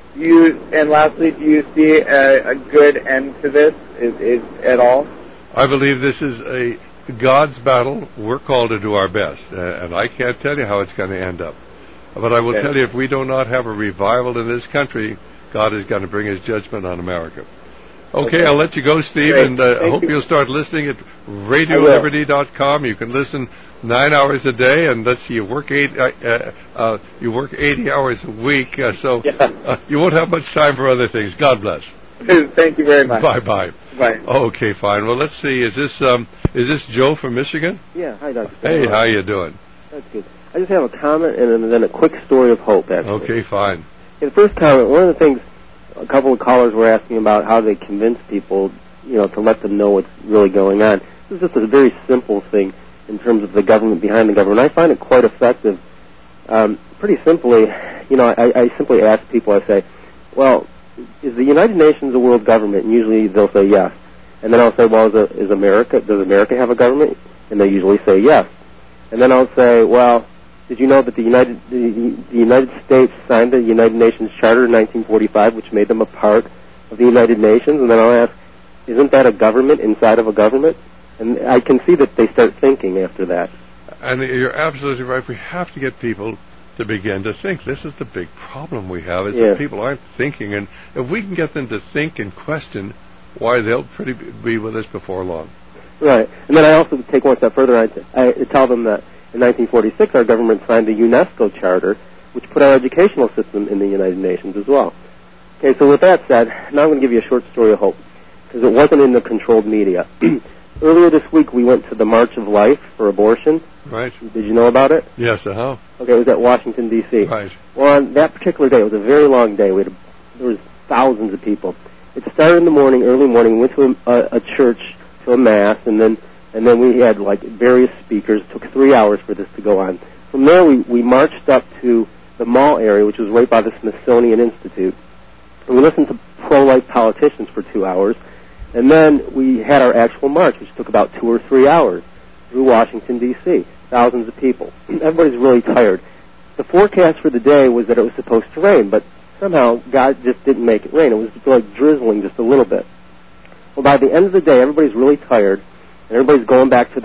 You and lastly, do you see a, a good end to this? Is, is at all? I believe this is a God's battle. We're called to do our best, uh, and I can't tell you how it's going to end up. But I will okay. tell you, if we do not have a revival in this country, God is going to bring His judgment on America. Okay, okay. I'll let you go, Steve, Great. and uh, I hope you. you'll start listening at radio liberty dot com. You can listen nine hours a day, and let's see, you work eight, uh, uh, you work eighty hours a week, uh, so yeah. uh, you won't have much time for other things. God bless. Thank you very much. Bye bye. Bye. Okay, fine. Well, let's see. Is this um, is this Joe from Michigan? Yeah. Hi, Doctor Hey, how you doing? That's good. I just have a comment and then a quick story of hope. Actually. Okay, fine. In the first comment, one of the things a couple of callers were asking about how they convince people, you know, to let them know what's really going on. This is just a very simple thing in terms of the government behind the government. I find it quite effective. Um, pretty simply, you know, I, I simply ask people, I say, well, is the United Nations a world government? And usually they'll say yes. And then I'll say, well, is, a, is America, does America have a government? And they usually say yes. And then I'll say, well, did you know that the United the, the United States signed the United Nations Charter in nineteen forty-five, which made them a part of the United Nations? And then I'll ask, isn't that a government inside of a government? And I can see that they start thinking after that. And you're absolutely right. We have to get people to begin to think. This is the big problem we have, is yeah. that people aren't thinking. And if we can get them to think and question, why, they'll pretty be with us before long. Right. And then I also take one step further. I, I tell them that in nineteen forty-six, our government signed the UNESCO Charter, which put our educational system in the United Nations as well. Okay, so with that said, now I'm going to give you a short story of hope, because it wasn't in the controlled media. Earlier this week, we went to the March of Life for abortion. Right. Did you know about it? Yes, uh-huh. Okay, it was at Washington, D C Right. Well, on that particular day, it was a very long day. We had a, there was thousands of people. It started in the morning, early morning. We went to a, a church, to a mass, and then and then we had, like, various speakers. It took three hours for this to go on. From there, we, we marched up to the mall area, which was right by the Smithsonian Institute. And we listened to pro-life politicians for two hours. And then we had our actual march, which took about two or three hours through Washington, D C Thousands of people. Everybody's really tired. The forecast for the day was that it was supposed to rain, but somehow God just didn't make it rain. It was like drizzling just a little bit. Well, by the end of the day, everybody's really tired, and everybody's going back to their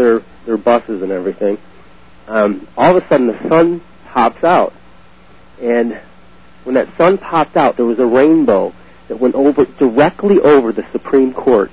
their buses and everything. Um, all of a sudden, the sun pops out, and when that sun popped out, there was a rainbow that went over directly over the Supreme Court.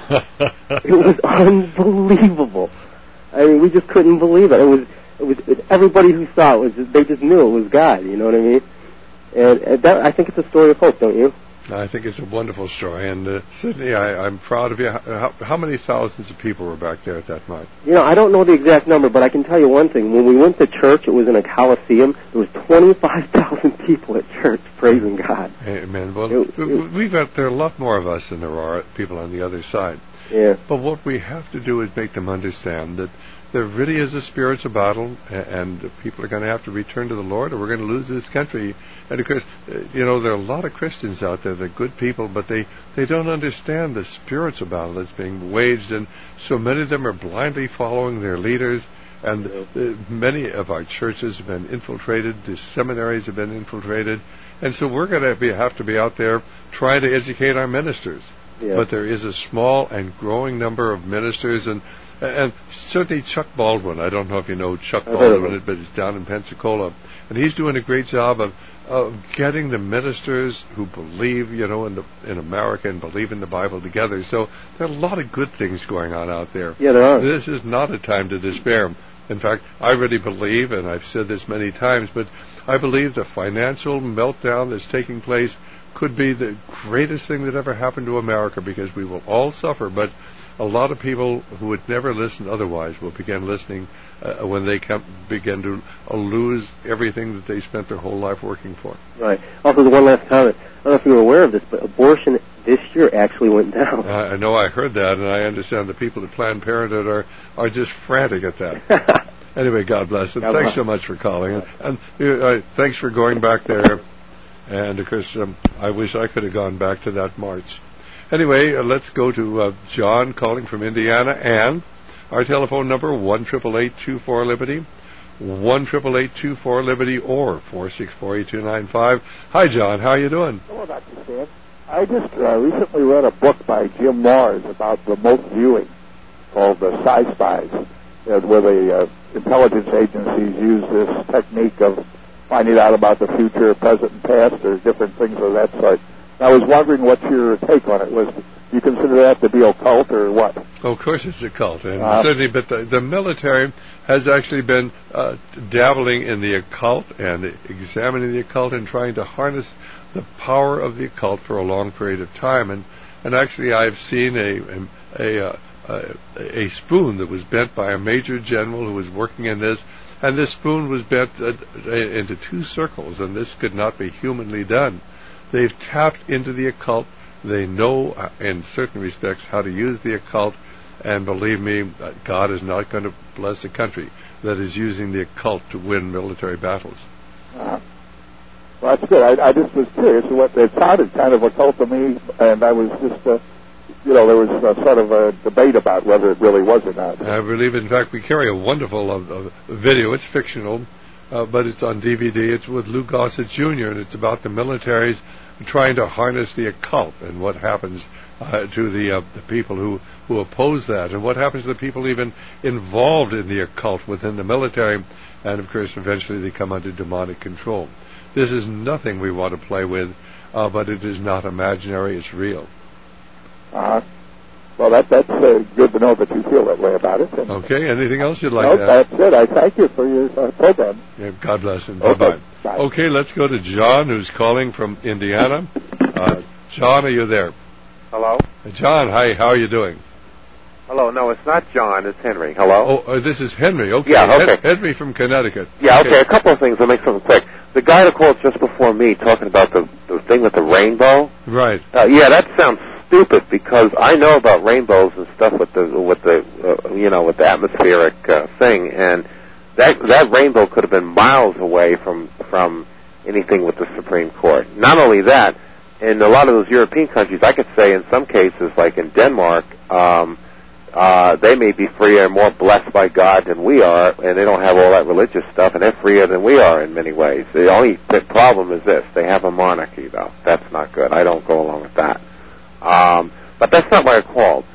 It was unbelievable. I mean, we just couldn't believe it. It was, it was it, everybody who saw it was just, they just knew it was God. You know what I mean? And, and that, I think it's a story of hope, don't you? I think it's a wonderful story, and uh, Sidney, I, I'm proud of you. How, how many thousands of people were back there at that night? You know, I don't know the exact number, but I can tell you one thing. When we went to church, it was in a coliseum. There was twenty-five thousand people at church praising God. Amen. Well, it, it, we've got there are a lot more of us than there are people on the other side. Yeah. But what we have to do is make them understand that there really is a spiritual battle, and people are going to have to return to the Lord, or we're going to lose this country. And of course, you know, there are a lot of Christians out there, they're good people, but they, they don't understand the spiritual battle that's being waged, and so many of them are blindly following their leaders, and uh, many of our churches have been infiltrated, the seminaries have been infiltrated, and so we're going to be, have to be out there trying to educate our ministers. Yeah. But there is a small and growing number of ministers, and And certainly Chuck Baldwin, I don't know if you know Chuck Baldwin, but he's down in Pensacola. And he's doing a great job of, of getting the ministers who believe, you know, in, the, in America and believe in the Bible together. So there are a lot of good things going on out there. Yeah, there are. This is not a time to despair. In fact, I really believe, and I've said this many times, but I believe the financial meltdown that's taking place could be the greatest thing that ever happened to America, because we will all suffer, but a lot of people who would never listen otherwise will begin listening uh, when they come, begin to uh, lose everything that they spent their whole life working for. Right. Also, the one last comment. I don't know if you were aware of this, but abortion this year actually went down. Uh, I know, I heard that, and I understand the people at Planned Parenthood are, are just frantic at that. Anyway, God bless them. God thanks bless. so much for calling. And, and uh, thanks for going back there. And, of course, um, I wish I could have gone back to that march. Anyway, uh, let's go to uh, John calling from Indiana, and our telephone number, one eight eight eight, two four, Liberty, one eight eight eight, two four, Liberty, or four six four, eight two nine five. Hi, John. How are you doing? Hello, Doctor Stan. I just uh, recently read a book by Jim Mars about remote viewing called uh, Sci Spies, uh, where the uh, intelligence agencies use this technique of finding out about the future, present, and past, or different things of that sort. I was wondering what your take on it was. Do you consider that to be occult or what? Oh, of course it's occult, and uh, certainly, but the, the military has actually been uh, dabbling in the occult and examining the occult and trying to harness the power of the occult for a long period of time. And, and actually, I've seen a a, a a a spoon that was bent by a major general who was working in this, and this spoon was bent uh, into two circles, and this could not be humanly done. They've tapped into the occult. They know, uh, in certain respects, how to use the occult. And believe me, uh, God is not going to bless a country that is using the occult to win military battles. Uh, well, that's good. I, I just was curious. What it sounded kind of occult to me, and I was just, uh, you know, there was uh, sort of a debate about whether it really was or not. I believe, in fact, we carry a wonderful uh, uh, video. It's fictional, uh, but it's on D V D. It's with Lou Gossett Junior, and it's about the militaries trying to harness the occult and what happens uh, to the, uh, the people who, who oppose that, and what happens to the people even involved in the occult within the military, and of course eventually they come under demonic control. This is nothing we want to play with, uh, but it is not imaginary, it's real. Uh-huh. Well, that, that's uh, good to know that you feel that way about it. And okay, anything else you'd like no, to add? That's it. I thank you for your uh, program. Yeah, God bless him. Okay. Bye-bye. Bye. Okay, let's go to John, who's calling from Indiana. Uh, John, are you there? Hello? John, hi, how are you doing? Hello, no, it's not John, it's Henry. Hello? Oh, uh, this is Henry, okay. Yeah, okay. Hen- Henry from Connecticut. Yeah, okay. okay, a couple of things. I'll make something quick. The guy that called just before me talking about the, the thing with the rainbow. Right. Uh, yeah, that sounds stupid, because I know about rainbows and stuff with the, with the uh, you know, with the atmospheric uh, thing, and that that rainbow could have been miles away from from anything with the Supreme Court. Not only that, in a lot of those European countries, I could say in some cases, like in Denmark, um, uh, they may be freer and more blessed by God than we are, and they don't have all that religious stuff, and they're freer than we are in many ways. The only problem is this: they have a monarchy, though. That's not good. I don't go along with that. Um, but that's not why I called.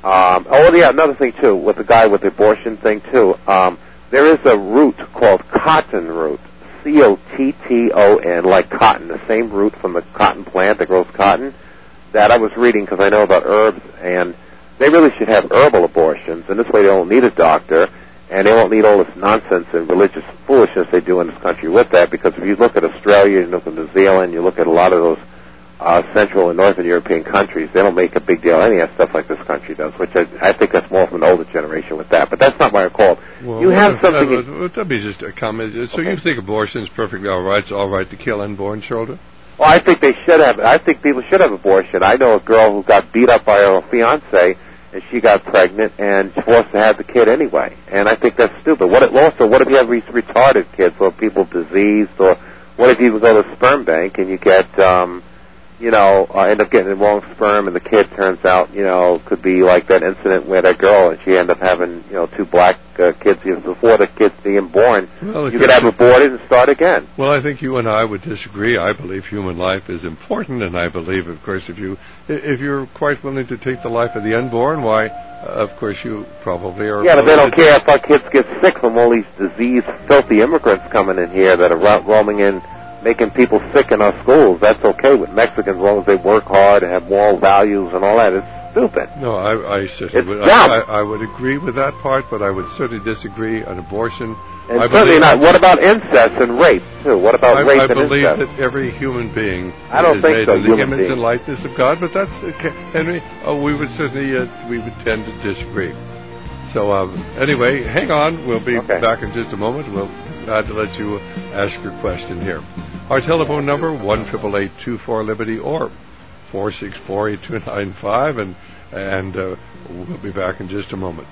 Um, oh, yeah, another thing, too, with the guy with the abortion thing, too. Um, there is a root called cotton root, C O T T O N, like cotton, the same root from the cotton plant that grows cotton, that I was reading because I know about herbs, and they really should have herbal abortions, and this way they don't need a doctor, and they won't need all this nonsense and religious foolishness they do in this country with that, because if you look at Australia, you look at New Zealand, you look at a lot of those uh, Central and Northern European countries, they don't make a big deal of any of that stuff like this country does, which I, I think that's more from an older generation with that. But that's not why I called. Well, you have well, something... Uh, uh, that'd be just a comment. So okay. You think abortion is perfectly all right? It's all right to kill unborn children? Well, I think they should have. I think people should have abortion. I know a girl who got beat up by her fiancé, and she got pregnant and forced to have the kid anyway. And I think that's stupid. What if, also, what if you have these retarded kids or people diseased, or what if you even go to a sperm bank and you get... Um, you know, uh, end up getting the wrong sperm, and the kid turns out, you know, could be like that incident where that girl, and she ended up having, you know, two black uh, kids before the kids being born. Well, you could have aborted and start again. Well, I think you and I would disagree. I believe human life is important, and I believe, of course, if you if you're quite willing to take the life of the unborn, why, uh, of course, you probably are. Yeah, but they don't care if our kids get sick from all these diseased, filthy immigrants coming in here that are ro- roaming in, making people sick in our schools. That's okay with Mexicans as long as they work hard and have moral values and all that. It's stupid. No, I, I certainly would, I, I, I would agree with that part, but I would certainly disagree on abortion. And I certainly not. What about incest and rape, too? What about I, rape I and believe incest? that every human being I don't is think made so, in the human image being. and likeness of God, but that's, okay. Henry, oh, we would certainly, uh, we would tend to disagree. So, um, anyway, hang on. We'll be okay. back in just a moment. We'll glad to let you ask your question here. Our telephone number, one eight eight eight, two four, Liberty, or four six four, eight two nine five, and, and uh, we'll be back in just a moment.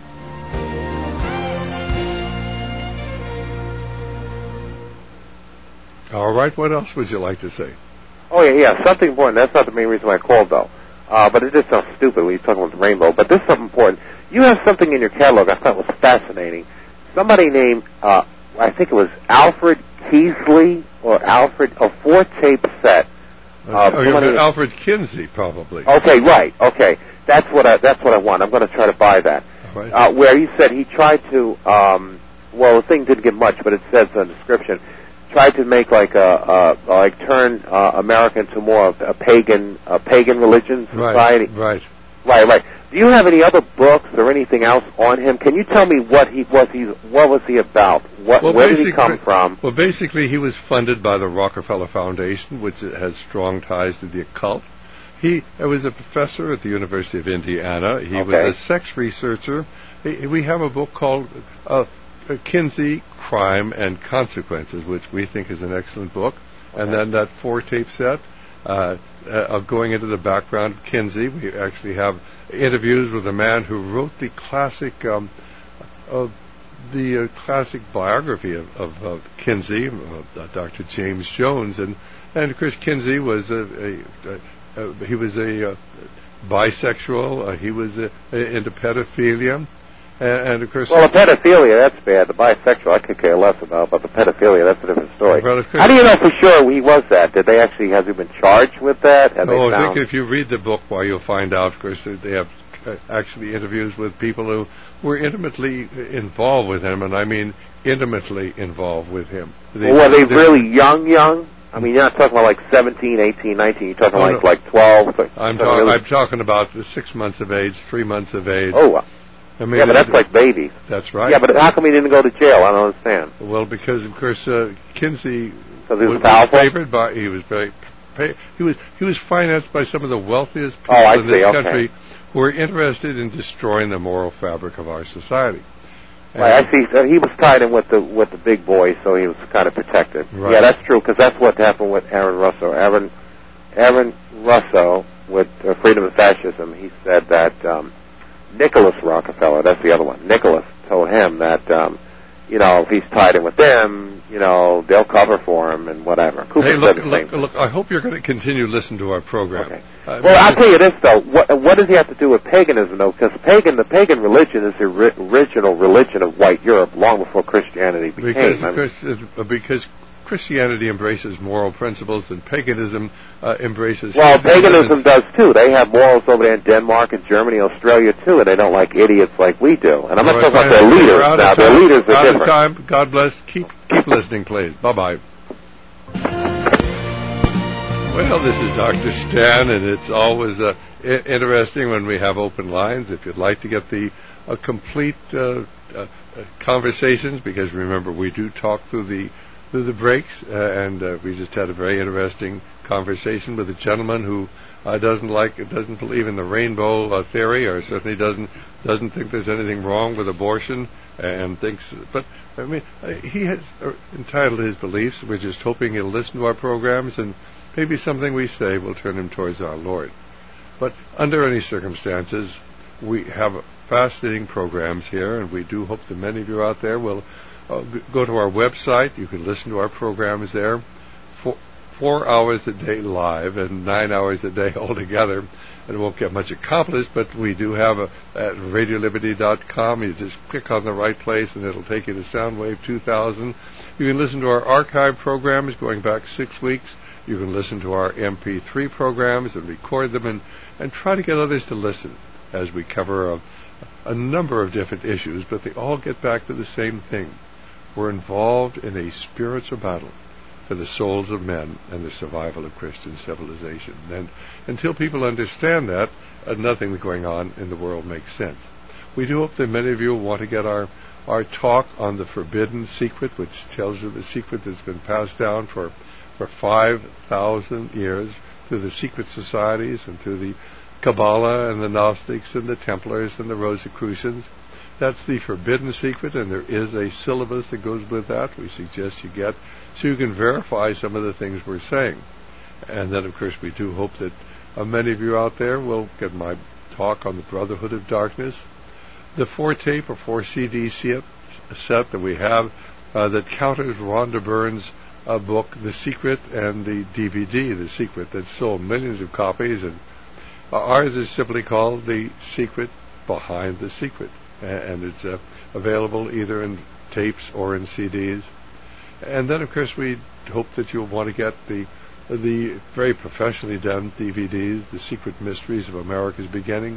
All right, what else would you like to say? Oh, yeah, yeah, something important. That's not the main reason why I called, though. Uh, but it just sounds stupid when you're talking about the rainbow. But this is something important. You have something in your catalog I thought was fascinating. Somebody named, uh, I think it was Alfred Keasley, or Alfred, a four-tape set. Uh, oh, you're Alfred Kinsey, probably. Okay, right. Okay, that's what I that's what I want. I'm going to try to buy that. Right. Uh, where he said he tried to, um, well, the thing didn't get much, but it says in the description, tried to make like a, a like turn uh, America into more of a pagan a pagan religion society. Right. Right. Right. Right. Do you have any other books or anything else on him? Can you tell me what he was? He what was he about? What well, where did he come from? Well, basically, he was funded by the Rockefeller Foundation, which has strong ties to the occult. He was a professor at the University of Indiana. He okay. was a sex researcher. We have a book called uh, Kinsey, Crime and Consequences, which we think is an excellent book. Okay. And then that four-tape set uh, uh, going into the background of Kinsey. We actually have interviews with a man who wrote the classic, um, uh, the uh, classic biography of, of, of Kinsey, uh, Doctor James Jones, and and of course Kinsey was a, a, a, a he was a uh, bisexual. Uh, he was uh, into pedophilia. And, and of course, well, the pedophilia, that's bad. The bisexual, I could care less about, but the pedophilia, that's a different story. Well, how do you know for sure he was that? Did they actually, has he been charged with that? Have oh, they I found... think if you read the book, why you'll find out, of course, that they have uh, actually interviews with people who were intimately involved with him, and I mean intimately involved with him. They, well, were they, they really young, young? I mean, you're not talking about like seventeen, eighteen, nineteen. You're talking oh, like no. like twelve. Like, I'm, ta- really... I'm talking about six months of age, three months of age. Oh, wow. I mean, yeah, but that's like babies. That's right. Yeah, but how come he didn't go to jail? I don't understand. Well, because of course uh, Kinsey he was, was powerful? favored by. He was very. Pay, he was he was financed by some of the wealthiest people oh, I in see. this okay. country who were interested in destroying the moral fabric of our society. And right, I see. So he was tied in with the with the big boys, so he was kind of protected. Right. Yeah, that's true, because that's what happened with Aaron Russo. Aaron Aaron Russo with uh, Freedom of Fascism. He said that. Um, Nicholas Rockefeller, that's the other one. Nicholas told him that, um, you know, if he's tied in with them, you know, they'll cover for him and whatever. Cooper hey, look, said the look, same look, I hope you're going to continue to listen to our program. Okay. Uh, well, I'll tell you this, though. What, what does he have to do with paganism, though? Because pagan, the pagan religion is the ri- original religion of white Europe long before Christianity became. Because, I of mean, course, uh, because Christianity embraces moral principles and paganism uh, embraces... Well, paganism does too. They have morals over there in Denmark and Germany, Australia too, and they don't like idiots like we do. And I'm not All talking right, about their fine. leaders We're out now. of Their time. leaders are Out different. of time. God bless. Keep, keep listening, please. Bye-bye. Well, this is Doctor Stan, and it's always uh, I- interesting when we have open lines. If you'd like to get the uh, complete uh, uh, conversations, because remember, we do talk through the through the breaks, uh, and uh, we just had a very interesting conversation with a gentleman who uh, doesn't like, doesn't believe in the rainbow uh, theory, or certainly doesn't doesn't think there's anything wrong with abortion, and thinks. But I mean, uh, he has uh, entitled his beliefs. We're just hoping he'll listen to our programs, and maybe something we say will turn him towards our Lord. But under any circumstances, we have fascinating programs here, and we do hope that many of you out there will uh, g- go to our website. You can listen to our programs there, four, four hours a day live and nine hours a day altogether. And it won't get much accomplished, but we do have a, at radio liberty dot com. You just click on the right place, and it'll take you to Soundwave two thousand. You can listen to our archive programs going back six weeks. You can listen to our M P three programs and record them, and, and try to get others to listen as we cover a, a number of different issues, but they all get back to the same thing. We're involved in a spiritual battle for the souls of men and the survival of Christian civilization. And until people understand that, uh, nothing going on in the world makes sense. We do hope that many of you will want to get our, our talk on the forbidden secret, which tells you the secret that's been passed down for for five thousand years through the secret societies and through the Kabbalah and the Gnostics and the Templars and the Rosicrucians. That's the forbidden secret, and there is a syllabus that goes with that we suggest you get so you can verify some of the things we're saying. And then, of course, we do hope that uh, many of you out there will get my talk on the Brotherhood of Darkness, the four-tape or four-C D set, set that we have uh, that counters Rhonda Byrne's a book, The Secret, and the D V D, The Secret, that sold millions of copies, and uh, ours is simply called The Secret Behind the Secret, and it's uh, available either in tapes or in C Ds. And then, of course, we hope that you'll want to get the the very professionally done D V Ds, The Secret Mysteries of America's Beginnings,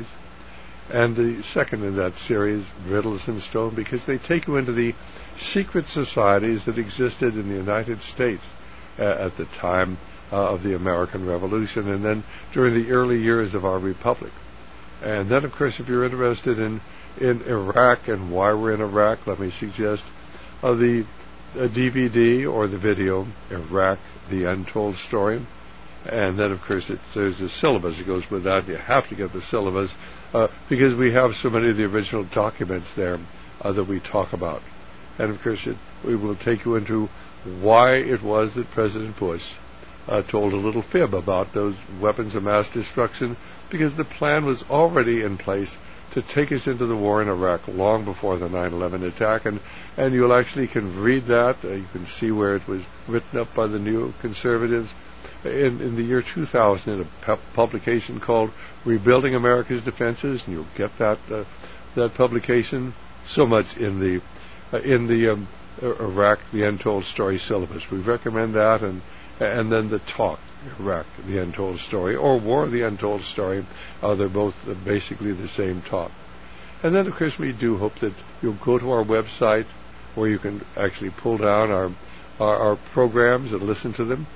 and the second in that series, Riddles and Stone, because they take you into the secret societies that existed in the United States uh, at the time uh, of the American Revolution, and then during the early years of our republic. And then, of course, if you're interested in, in Iraq and why we're in Iraq, let me suggest uh, the uh, D V D or the video, Iraq, The Untold Story. And then, of course, it's, there's a syllabus that goes with that. You have to get the syllabus uh, because we have so many of the original documents there uh, that we talk about. And, of course, it, we will take you into why it was that President Bush uh, told a little fib about those weapons of mass destruction, because the plan was already in place to take us into the war in Iraq long before the nine eleven attack. And, and you'll actually can read that. Uh, you can see where it was written up by the neoconservatives in, in the year two thousand in a pu- publication called Rebuilding America's Defenses, and you'll get that uh, that publication. So much in the uh, in the um, Iraq, The Untold Story syllabus. We recommend that, and and then the talk, Iraq, The Untold Story, or War, The Untold Story. Uh, they're both uh, basically the same talk. And then, of course, we do hope that you'll go to our website where you can actually pull down our our, our programs and listen to them,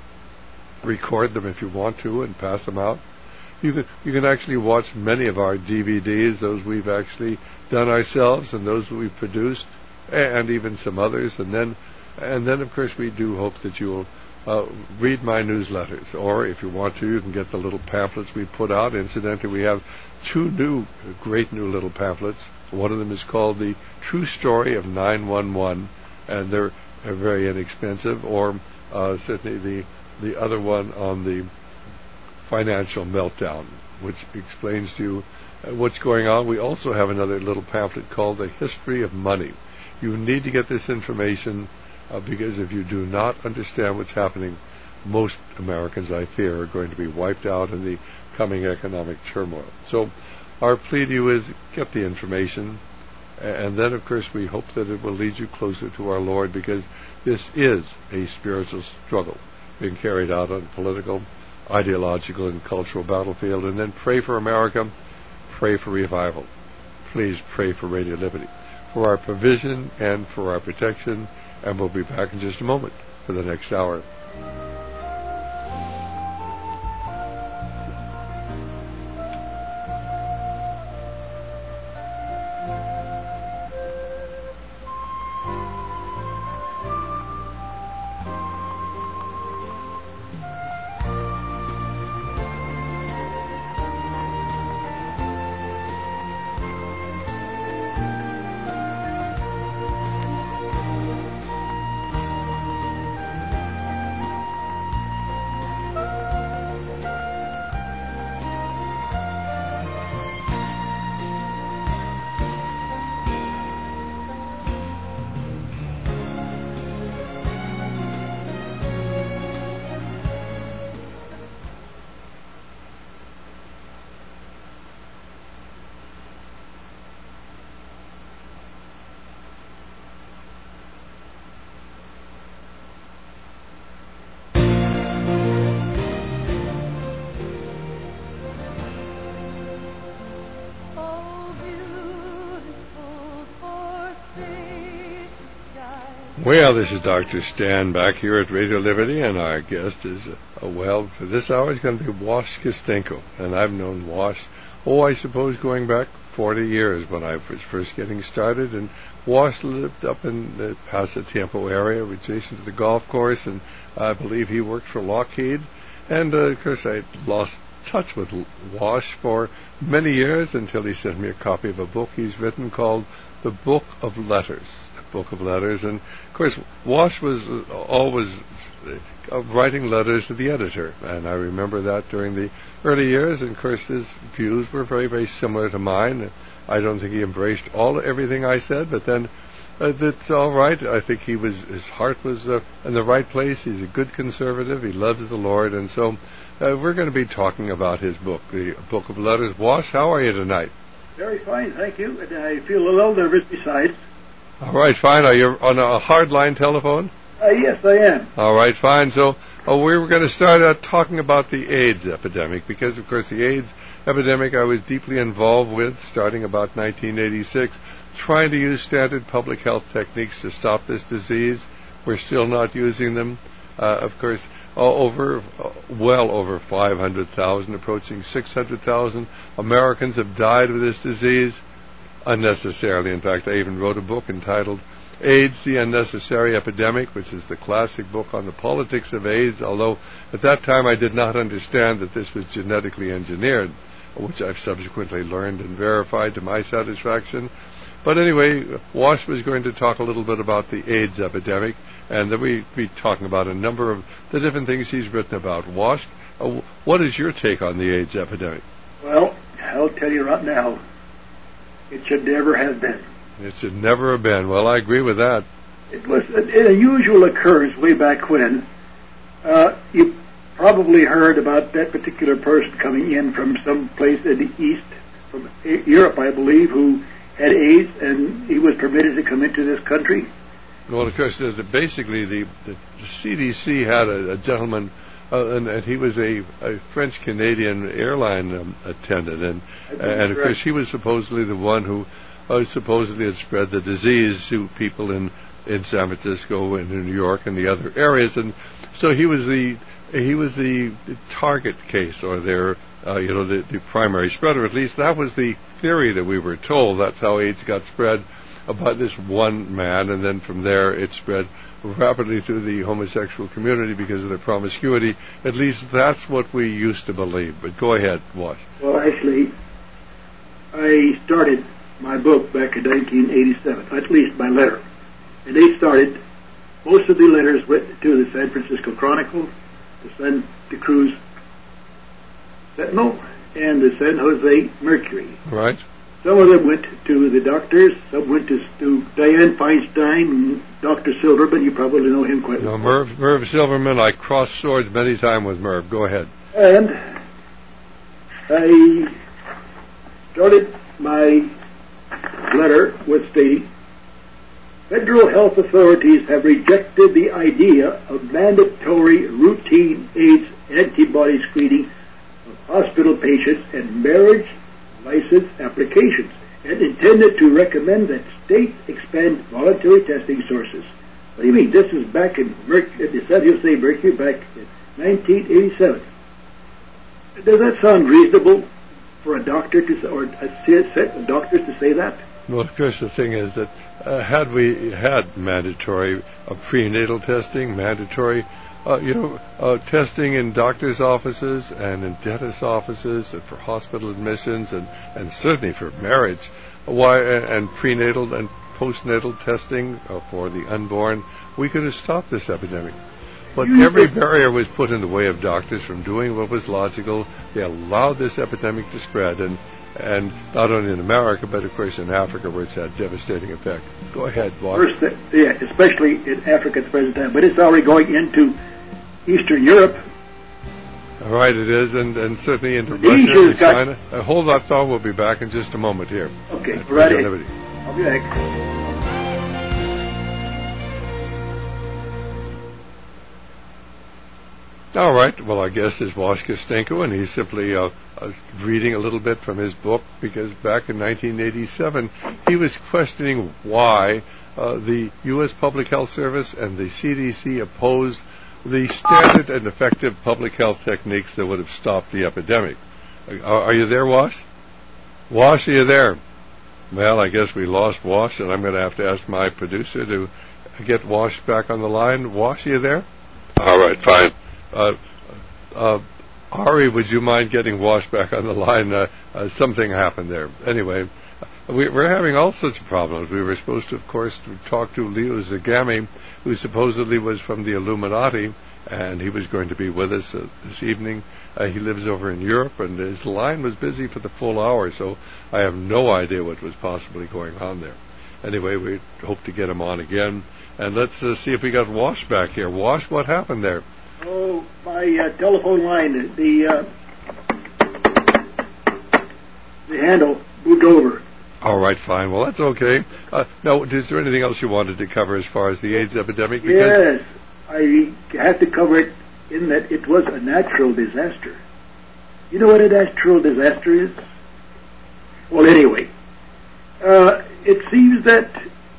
record them if you want to, and pass them out. You can you can actually watch many of our D V Ds, those we've actually done ourselves and those we've produced, and even some others. And then, and then, of course, we do hope that you'll uh, read my newsletters, or if you want to, you can get the little pamphlets we put out. Incidentally, we have two new, great new little pamphlets. One of them is called The True Story of nine one one, and they're, they're very inexpensive. Or uh, certainly the the other one on the financial meltdown, which explains to you uh, what's going on. We also have another little pamphlet called The History of Money. You need to get this information uh, because if you do not understand what's happening, most Americans, I fear, are going to be wiped out in the coming economic turmoil. So our plea to you is get the information And then, of course, we hope that it will lead you closer to our Lord, because this is a spiritual struggle being carried out on a political, ideological, and cultural battlefield. And then pray for America, pray for revival. Please pray for Radio Liberty, for our provision and for our protection. And we'll be back in just a moment for the next hour. Well, this is Doctor Stan back here at Radio Liberty, and our guest is, uh, well, for this hour is going to be Wash Kostenko. And I've known Wash, oh, I suppose going back forty years when I was first getting started. And Wash lived up in the Pasatiempo area, adjacent to the golf course, and I believe he worked for Lockheed. And, uh, of course, I lost touch with Wash for many years until he sent me a copy of a book he's written called The Book of Letters. Book of Letters. And of course Wash was uh, always uh, writing letters to the editor, and I remember that during the early years. And of course his views were very, very similar to mine. I don't think he embraced all everything I said, but then uh, that's all right. I think he was his heart was uh, in the right place. He's a good conservative. He loves the Lord, and so uh, we're going to be talking about his book, the Book of Letters. Wash, how are you tonight? Very fine, thank you. And I feel a little nervous besides. All right, fine. Are you on a hardline telephone? Uh, yes, I am. All right, fine. So uh, we were going to start out talking about the AIDS epidemic, because, of course, the AIDS epidemic I was deeply involved with starting about nineteen eighty-six, trying to use standard public health techniques to stop this disease. We're still not using them. Uh, of course, uh, over, uh, well over five hundred thousand, approaching six hundred thousand Americans have died of this disease. Unnecessarily. In fact, I even wrote a book entitled AIDS, the Unnecessary Epidemic, which is the classic book on the politics of AIDS, although at that time I did not understand that this was genetically engineered, which I've subsequently learned and verified to my satisfaction. But anyway, Wash was going to talk a little bit about the AIDS epidemic, and then we'd be talking about a number of the different things he's written about. Wash, uh, what is your take on the AIDS epidemic? Well, I'll tell you right now, it should never have been. It should never have been. Well, I agree with that. It was an unusual occurrence way back when. Uh, you probably heard about that particular person coming in from some place in the east, from Europe, I believe, who had AIDS, and he was permitted to come into this country. Well, of course, the, the, basically the, the C D C had a, a gentleman, uh, and, and he was a, a French-Canadian airline um, attendant, and and of course he was supposedly the one who uh, supposedly had spread the disease to people in, in San Francisco and in New York and the other areas, and so he was the he was the, the target case, or their uh, you know the, the primary spreader. At least that was the theory that we were told. That's how AIDS got spread, by this one man, and then from there it spread rapidly through the homosexual community because of their promiscuity. At least that's what we used to believe. But go ahead, Wash. Well, actually, I started my book back in nineteen eighty-seven, at least my letter. And they started, most of the letters went to the San Francisco Chronicle, the Santa Cruz Sentinel, and the San Jose Mercury. Right. Some of them went to the doctors, some went to, to Dianne Feinstein and Doctor Silverman. You probably know him quite well. No, Merv, Merv Silverman, I crossed swords many times with Merv. Go ahead. And I started my letter was stating, federal health authorities have rejected the idea of mandatory routine AIDS antibody screening of hospital patients and marriage license applications, and intended to recommend that states expand voluntary testing sources. What do you mean? This is back in Mercury, San Jose Mercury, back in nineteen eighty-seven. Does that sound reasonable for a doctor to, or a set of doctors to say that? Well, of course, the thing is that uh, had we had mandatory uh, prenatal testing, mandatory, uh, you know, uh, testing in doctors' offices and in dentists' offices and for hospital admissions and, and certainly for marriage, why and, and prenatal and postnatal testing uh, for the unborn, we could have stopped this epidemic. But every barrier was put in the way of doctors from doing what was logical. They allowed this epidemic to spread, and and not only in America, but of course in Africa, where it's had devastating effect. Go ahead, Bob. First, yeah, especially in Africa at the present time, but it's already going into Eastern Europe. All right, it is, and, and certainly into Russia and China. Uh, hold that thought. We'll be back in just a moment here. Okay, ready. I'll be back. All right. Well, our guest is Wash Kostenko, and he's simply uh, uh, reading a little bit from his book, because back in nineteen eighty-seven, he was questioning why uh, the U S Public Health Service and the C D C opposed the standard and effective public health techniques that would have stopped the epidemic. Are, are you there, Wash? Wash, are you there? Well, I guess we lost Wash, and I'm going to have to ask my producer to get Wash back on the line. Wash, are you there? All right, fine. Uh, uh, Ari, would you mind getting Wash back on the line? Uh, uh, something happened there. Anyway, we, we're having all sorts of problems. We were supposed to, of course, to talk to Leo Zagami, who supposedly was from the Illuminati, and he was going to be with us uh, this evening. Uh, he lives over in Europe, and his line was busy for the full hour, so I have no idea what was possibly going on there. Anyway, we hope to get him on again, and let's uh, see if we got Wash back here. Wash, what happened there? Oh, my uh, telephone line, the uh, the handle moved over. All right, fine. Well, that's okay. Uh, now, is there anything else you wanted to cover as far as the AIDS epidemic? Because yes, I have to cover it in that it was a natural disaster. You know what a natural disaster is? Well, anyway, uh, it seems that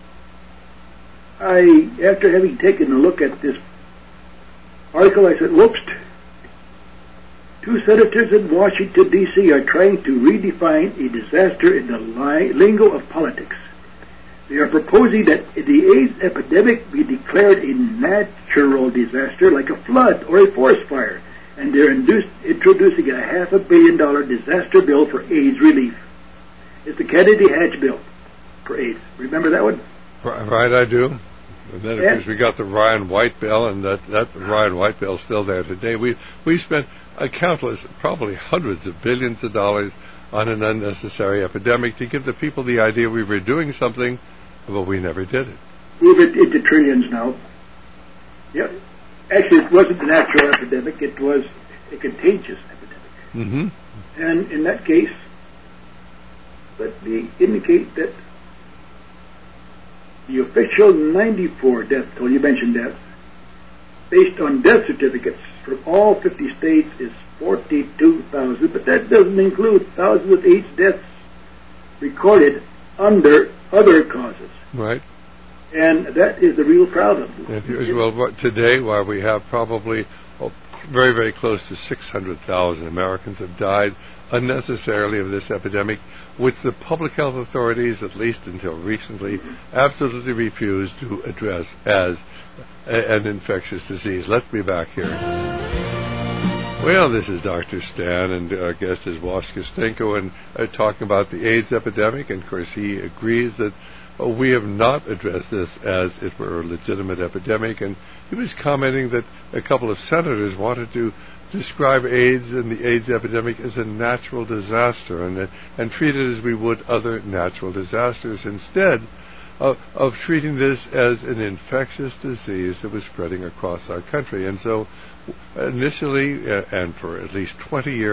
I, after having taken a look at this article, I said, whoops, two senators in Washington, D C are trying to redefine a disaster in the li- lingo of politics. They are proposing that the AIDS epidemic be declared a natural disaster like a flood or a forest fire, and they're induced, introducing a half a billion dollar disaster bill for AIDS relief. It's the Kennedy-Hatch bill for AIDS. Remember that one? Right, I do. And then, of yeah. course, we got the Ryan White bill, and that, that Ryan White bill is still there today. We we spent a countless, probably hundreds of billions of dollars on an unnecessary epidemic to give the people the idea we were doing something, but we never did it. Move it into trillions now. Yeah. Actually, it wasn't a natural epidemic. It was a contagious epidemic. Mm-hmm. And in that case, let me indicate that the official ninety-four death toll, you mentioned deaths, based on death certificates from all fifty states is forty-two thousand, but that doesn't include thousands of AIDS deaths recorded under other causes. Right. And that is the real problem. And here's, well, today, while we have probably oh, very, very close to six hundred thousand Americans have died unnecessarily of this epidemic, which the public health authorities, at least until recently, absolutely refused to address as a, an infectious disease. Let's be back here. Well, this is Doctor Stan, and our guest is Wash Kostenko, and uh, talking about the AIDS epidemic. And of course, he agrees that uh, we have not addressed this as it were a legitimate epidemic. And he was commenting that a couple of senators wanted to describe AIDS and the AIDS epidemic as a natural disaster, and uh, and treat it as we would other natural disasters, instead of, of treating this as an infectious disease that was spreading across our country. And so initially, uh, and for at least twenty years,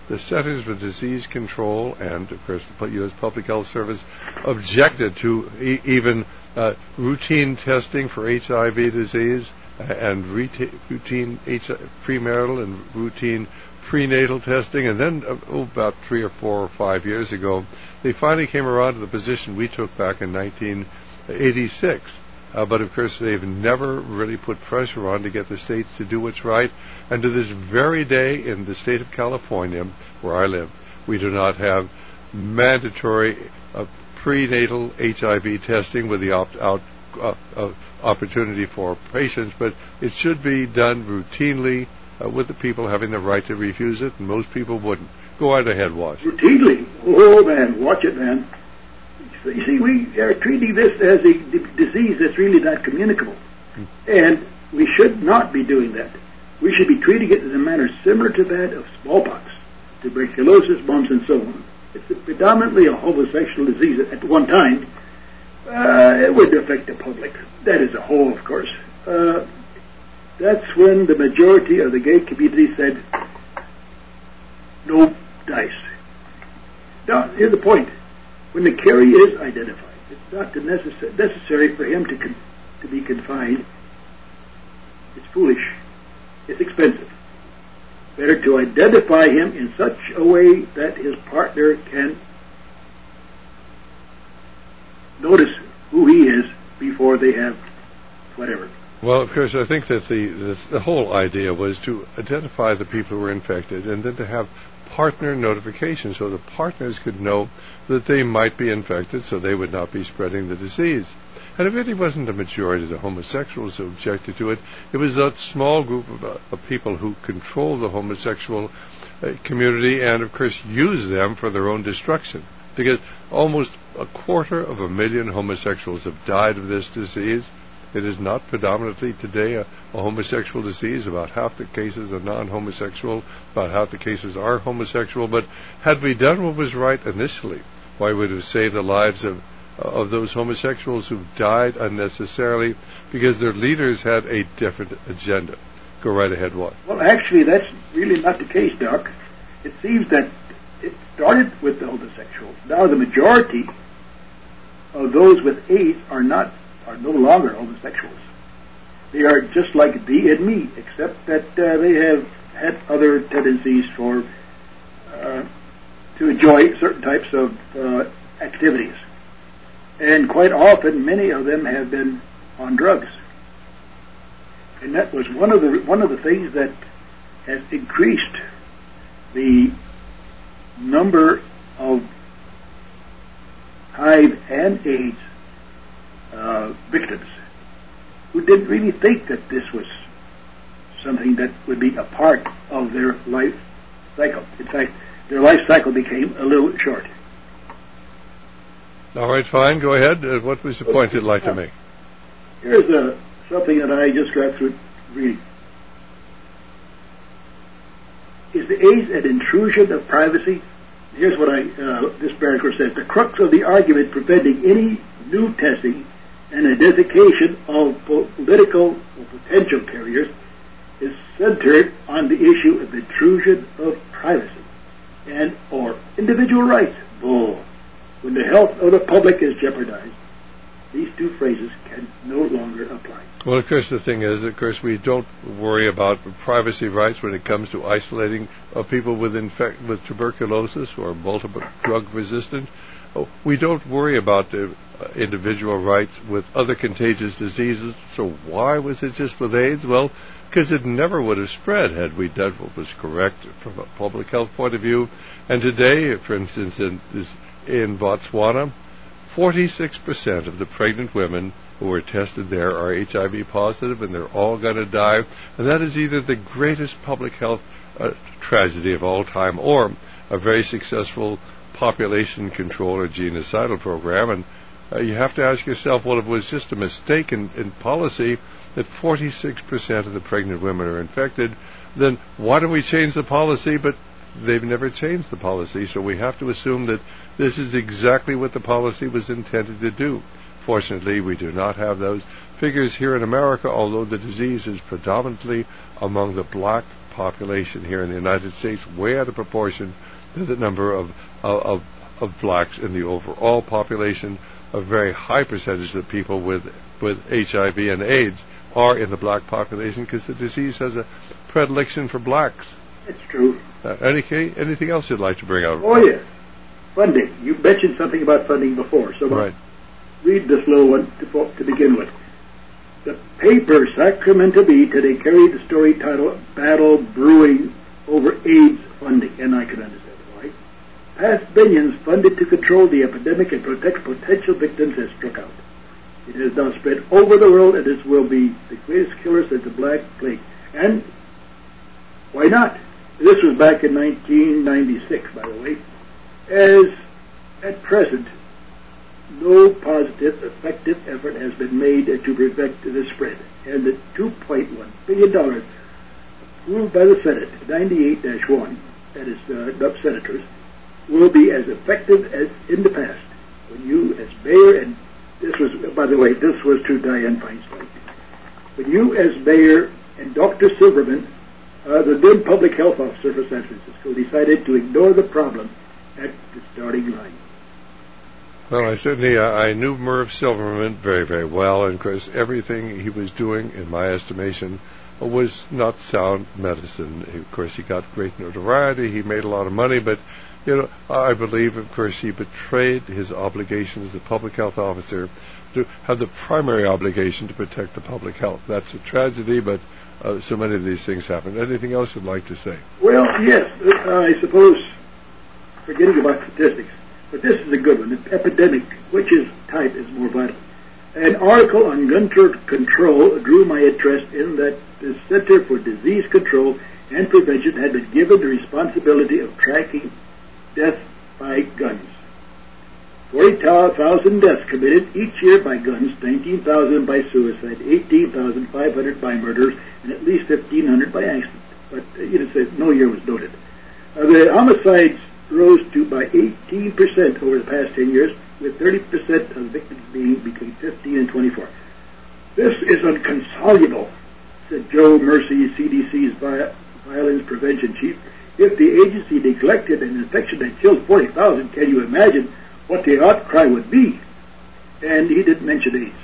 the Centers for Disease Control and, of course, the U S Public Health Service objected to e- even uh, routine testing for H I V disease uh, and reta- routine H- premarital and routine prenatal testing. And then, uh, oh, about three or four or five years ago, they finally came around to the position we took back in nineteen eighty-six. Uh, but, of course, they've never really put pressure on to get the states to do what's right. And to this very day in the state of California, where I live, we do not have mandatory uh, prenatal H I V testing with the opt-out uh, uh, opportunity for patients, but it should be done routinely uh, with the people having the right to refuse it, and most people wouldn't. Go right ahead, Wash. Routinely? Oh, man, watch it, man. You see, we are treating this as a d- disease that's really not communicable. Hmm. And we should not be doing that. We should be treating it in a manner similar to that of smallpox, tuberculosis, mumps, and so on. It's a predominantly a homosexual disease at one time. Uh, it would affect the public. That is a whole, of course. Uh, that's when the majority of the gay community said, no dice. Now, here's the point. When the carrier is identified, it's not necess- necessary for him to con- to be confined. It's foolish. It's expensive. Better to identify him in such a way that his partner can notice who he is before they have whatever. Well, of course, I think that the, the the whole idea was to identify the people who were infected and then to have partner notification so the partners could know that they might be infected so they would not be spreading the disease. And it really wasn't the majority of the homosexuals who objected to it. It was that small group of, uh, of people who control the homosexual uh, community and, of course, use them for their own destruction. Because almost a quarter of a million homosexuals have died of this disease. It is not predominantly today a, a homosexual disease. About half the cases are non-homosexual. About half the cases are homosexual. But had we done what was right initially, why would it have saved the lives of of those homosexuals who died unnecessarily because their leaders had a different agenda? Go right ahead, Watt. Well, actually, that's really not the case, Doc. It seems that it started with the homosexuals. Now the majority of those with AIDS are not are no longer homosexuals. They are just like thee and me, except that uh, they have had other tendencies for uh, to enjoy certain types of uh, activities. And quite often, many of them have been on drugs. And that was one of the one of the things that has increased the number of H I V and AIDS uh, victims who didn't really think that this was something that would be a part of their life cycle. In fact, their life cycle became a little short. All right, fine. Go ahead. Uh, what was the point you'd like to make? Here's uh, something that I just got through reading. Is the AIDS an intrusion of privacy? Here's what I uh, this paragraph says. The crux of the argument preventing any new testing and identification of political or potential carriers is centered on the issue of intrusion of privacy and or individual rights. Bull. When the health of the public is jeopardized, these two phrases can no longer apply. Well, of course, the thing is, of course, we don't worry about privacy rights when it comes to isolating uh, people with infect with tuberculosis or multiple drug resistant. Oh, we don't worry about the uh, individual rights with other contagious diseases. So why was it just with AIDS? Well, because it never would have spread had we done what was correct from a public health point of view. And today, for instance, in this In Botswana, forty-six percent of the pregnant women who were tested there are H I V positive, and they're all going to die. And that is either the greatest public health uh, tragedy of all time or a very successful population control or genocidal program. And uh, you have to ask yourself, well, if it was just a mistake in, in policy that forty-six percent of the pregnant women are infected, then why don't we change the policy? But they've never changed the policy, so we have to assume that this is exactly what the policy was intended to do. Fortunately, we do not have those figures here in America, although the disease is predominantly among the black population here in the United States, way out of proportion to the number of of, of blacks in the overall population. A very high percentage of people with with H I V and AIDS are in the black population because the disease has a predilection for blacks. That's true. Uh, anything, anything else you'd like to bring out? Oh, yes. Funding. You mentioned something about funding before, so right. read this little one to, to begin with. The paper Sacramento Bee today carried the story title Battle Brewing Over AIDS Funding, and I can understand why. Past billions funded to control the epidemic and protect potential victims has struck out. It has now spread over the world, and this will be the greatest killer since the Black Plague. And why not? This was back in nineteen ninety-six, by the way. As at present, no positive, effective effort has been made to prevent the spread. And the two point one billion dollars approved by the Senate, ninety-eight dash one, that is, uh, senators, will be as effective as in the past. When you, as mayor, and this was, by the way, this was to Dianne Feinstein. When you, as mayor, and Doctor Silverman, uh, the then public health officer for San Francisco, decided to ignore the problem at the starting line. Well, I certainly, uh, I knew Merv Silverman very, very well, and of course, everything he was doing, in my estimation, was not sound medicine. Of course, he got great notoriety, he made a lot of money, but, you know, I believe, of course, he betrayed his obligation as a public health officer to have the primary obligation to protect the public health. That's a tragedy, but uh, so many of these things happen. Anything else you'd like to say? Well, yes, uh, I suppose, forgetting about statistics, but this is a good one. The epidemic, which is type, is more vital. An article on gun control drew my interest in that the Center for Disease Control and Prevention had been given the responsibility of tracking death by guns. forty thousand deaths committed each year by guns, nineteen thousand by suicide, eighteen thousand five hundred by murders, and at least fifteen hundred by accident. But, uh, you know, no year was noted. Uh, the homicides rose to by eighteen percent over the past ten years, with thirty percent of victims being between fifteen and twenty-four. This is inconsolable, said Joe Mercy, C D C's violence prevention chief. If the agency neglected an infection that killed forty thousand, can you imagine what the outcry would be? And he didn't mention AIDS.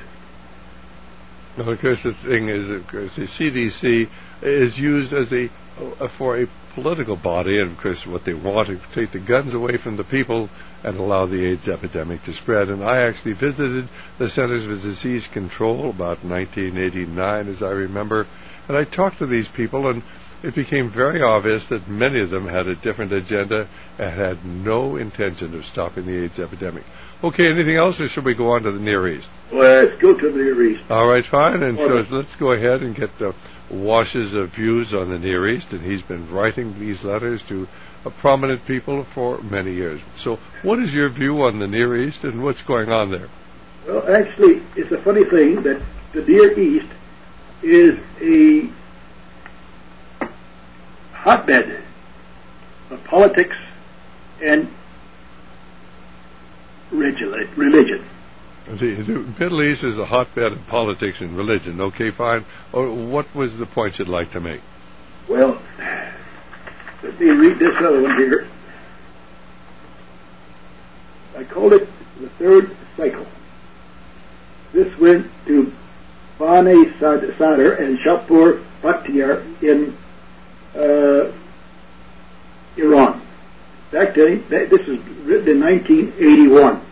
Well, of course, the thing is, of course, the C D C is used as a uh, for a political body, and of course, what they want is to take the guns away from the people and allow the AIDS epidemic to spread. And I actually visited the Centers for Disease Control about nineteen eighty-nine, as I remember, and I talked to these people, and it became very obvious that many of them had a different agenda and had no intention of stopping the AIDS epidemic. Okay, anything else, or should we go on to the Near East? Let's go to the Near East. All right, fine. And okay. so let's go ahead and get uh, Wash's uh, views on the Near East, and he's been writing these letters to uh, prominent people for many years. So what is your view on the Near East and what's going on there? Well, actually, it's a funny thing that the Near East is a hotbed of politics and religion. The, the Middle East is a hotbed of politics and religion. Okay, fine. Or what was the point you'd like to make? Well, let me read this other one here. I called it the third cycle. This went to Bani Sadr and Shapur Bakhtiar in uh, Iran. Back then, this is written in nineteen eighty-one.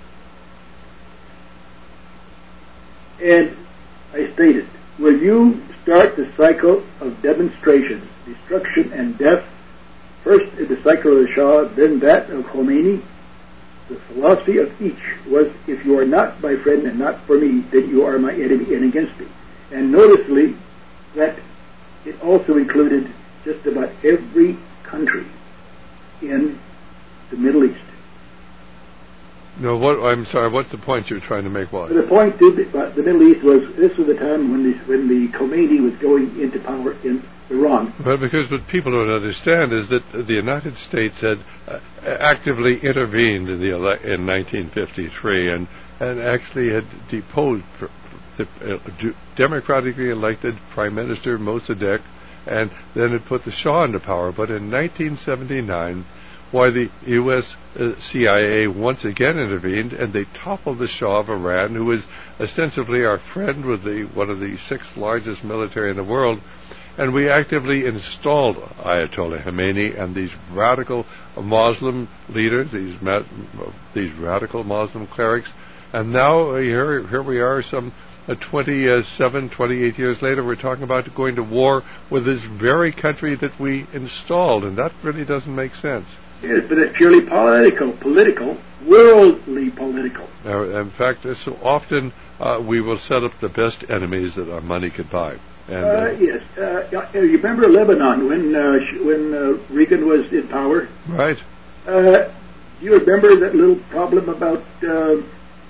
And I stated, will you start the cycle of demonstrations, destruction, and death, first in the cycle of the Shah, then that of Khomeini? The philosophy of each was, if you are not my friend and not for me, then you are my enemy and against me. And noticeably that it also included just about every country in the Middle East. No, what? I'm sorry. What's the point you're trying to make? What? The point about the Middle East was this was the time when the when the Khomeini was going into power in Iran. Well, because what people don't understand is that the United States had uh, actively intervened in the ele- in nineteen fifty-three and and actually had deposed pr- pr- the uh, democratically elected Prime Minister Mossadegh and then it put the Shah into power. But in nineteen seventy-nine, why the U S uh, C I A once again intervened, and they toppled the Shah of Iran, who was ostensibly our friend with the one of the sixth largest military in the world, and we actively installed Ayatollah Khomeini and these radical Muslim leaders, these ma- these radical Muslim clerics, and now uh, here here we are, some uh, twenty-seven, twenty-eight years later, we're talking about going to war with this very country that we installed, and that really doesn't make sense. Yes, but it's purely political, political, worldly political. Uh, in fact, uh, so often uh, we will set up the best enemies that our money could buy. And, uh, uh, yes, uh, you remember Lebanon when uh, sh- when uh, Reagan was in power? Right. Uh, do you remember that little problem about uh,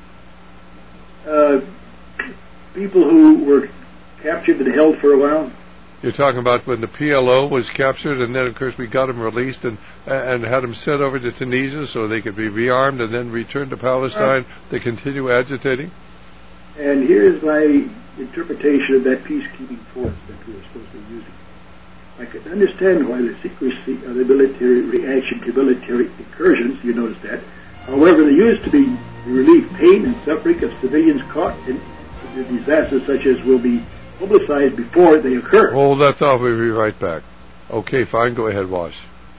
uh, people who were captured and held for a while? You're talking about when the P L O was captured, and then, of course, we got them released and and had them sent over to Tunisia so they could be rearmed and then returned to Palestine to continue agitating? And here's my interpretation of that peacekeeping force that we were supposed to be using. I could understand why the secrecy of the military reaction to military incursions, you notice that. However, they used to be to relieve pain and suffering of civilians caught in disasters such as will be publicized before they occur. Hold that thought. We'll be right back. Okay, fine. Go ahead, Wash.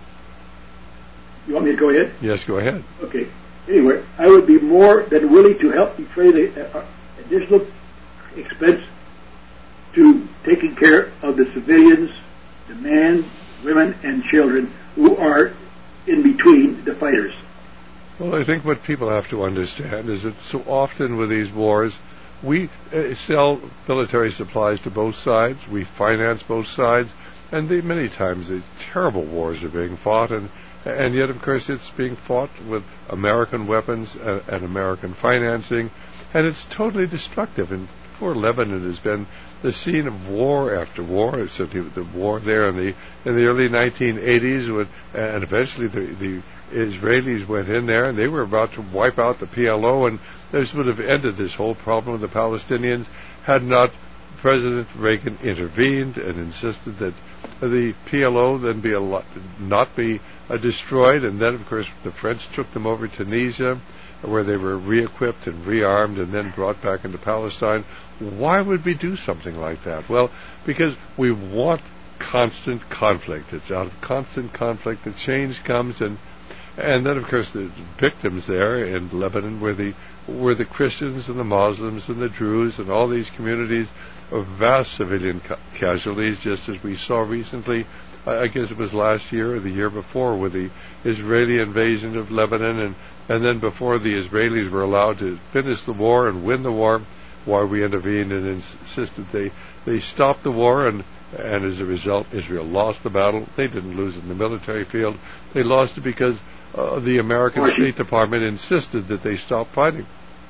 You want me to go ahead? Yes, go ahead. Okay. Anyway, I would be more than willing to help defray the uh, additional expense to taking care of the civilians, the men, women, and children who are in between the fighters. Well, I think what people have to understand is that so often with these wars, we uh, sell military supplies to both sides, we finance both sides, and they, many times these terrible wars are being fought, and and yet, of course, it's being fought with American weapons and, and American financing, and it's totally destructive. And poor Lebanon has been the scene of war after war. Certainly the war there in the in the early nineteen eighties, when, and eventually the, the Israelis went in there, and they were about to wipe out the P L O, and this would have ended this whole problem with the Palestinians had not President Reagan intervened and insisted that the P L O then be a lot, not be uh, destroyed, and then, of course, the French took them over to Tunisia, where they were re-equipped and rearmed and then brought back into Palestine. Why would we do something like that? Well, because we want constant conflict. It's out of constant conflict that change comes, and and then, of course, the victims there in Lebanon were the were the Christians and the Muslims and the Druze and all these communities of vast civilian ca- casualties, just as we saw recently, I guess it was last year or the year before, with the Israeli invasion of Lebanon, and, and then before the Israelis were allowed to finish the war and win the war, why we intervened and insisted they, they stop the war, and, and as a result, Israel lost the battle. They didn't lose it in the military field. They lost it because uh, the American State Department insisted that they stop fighting.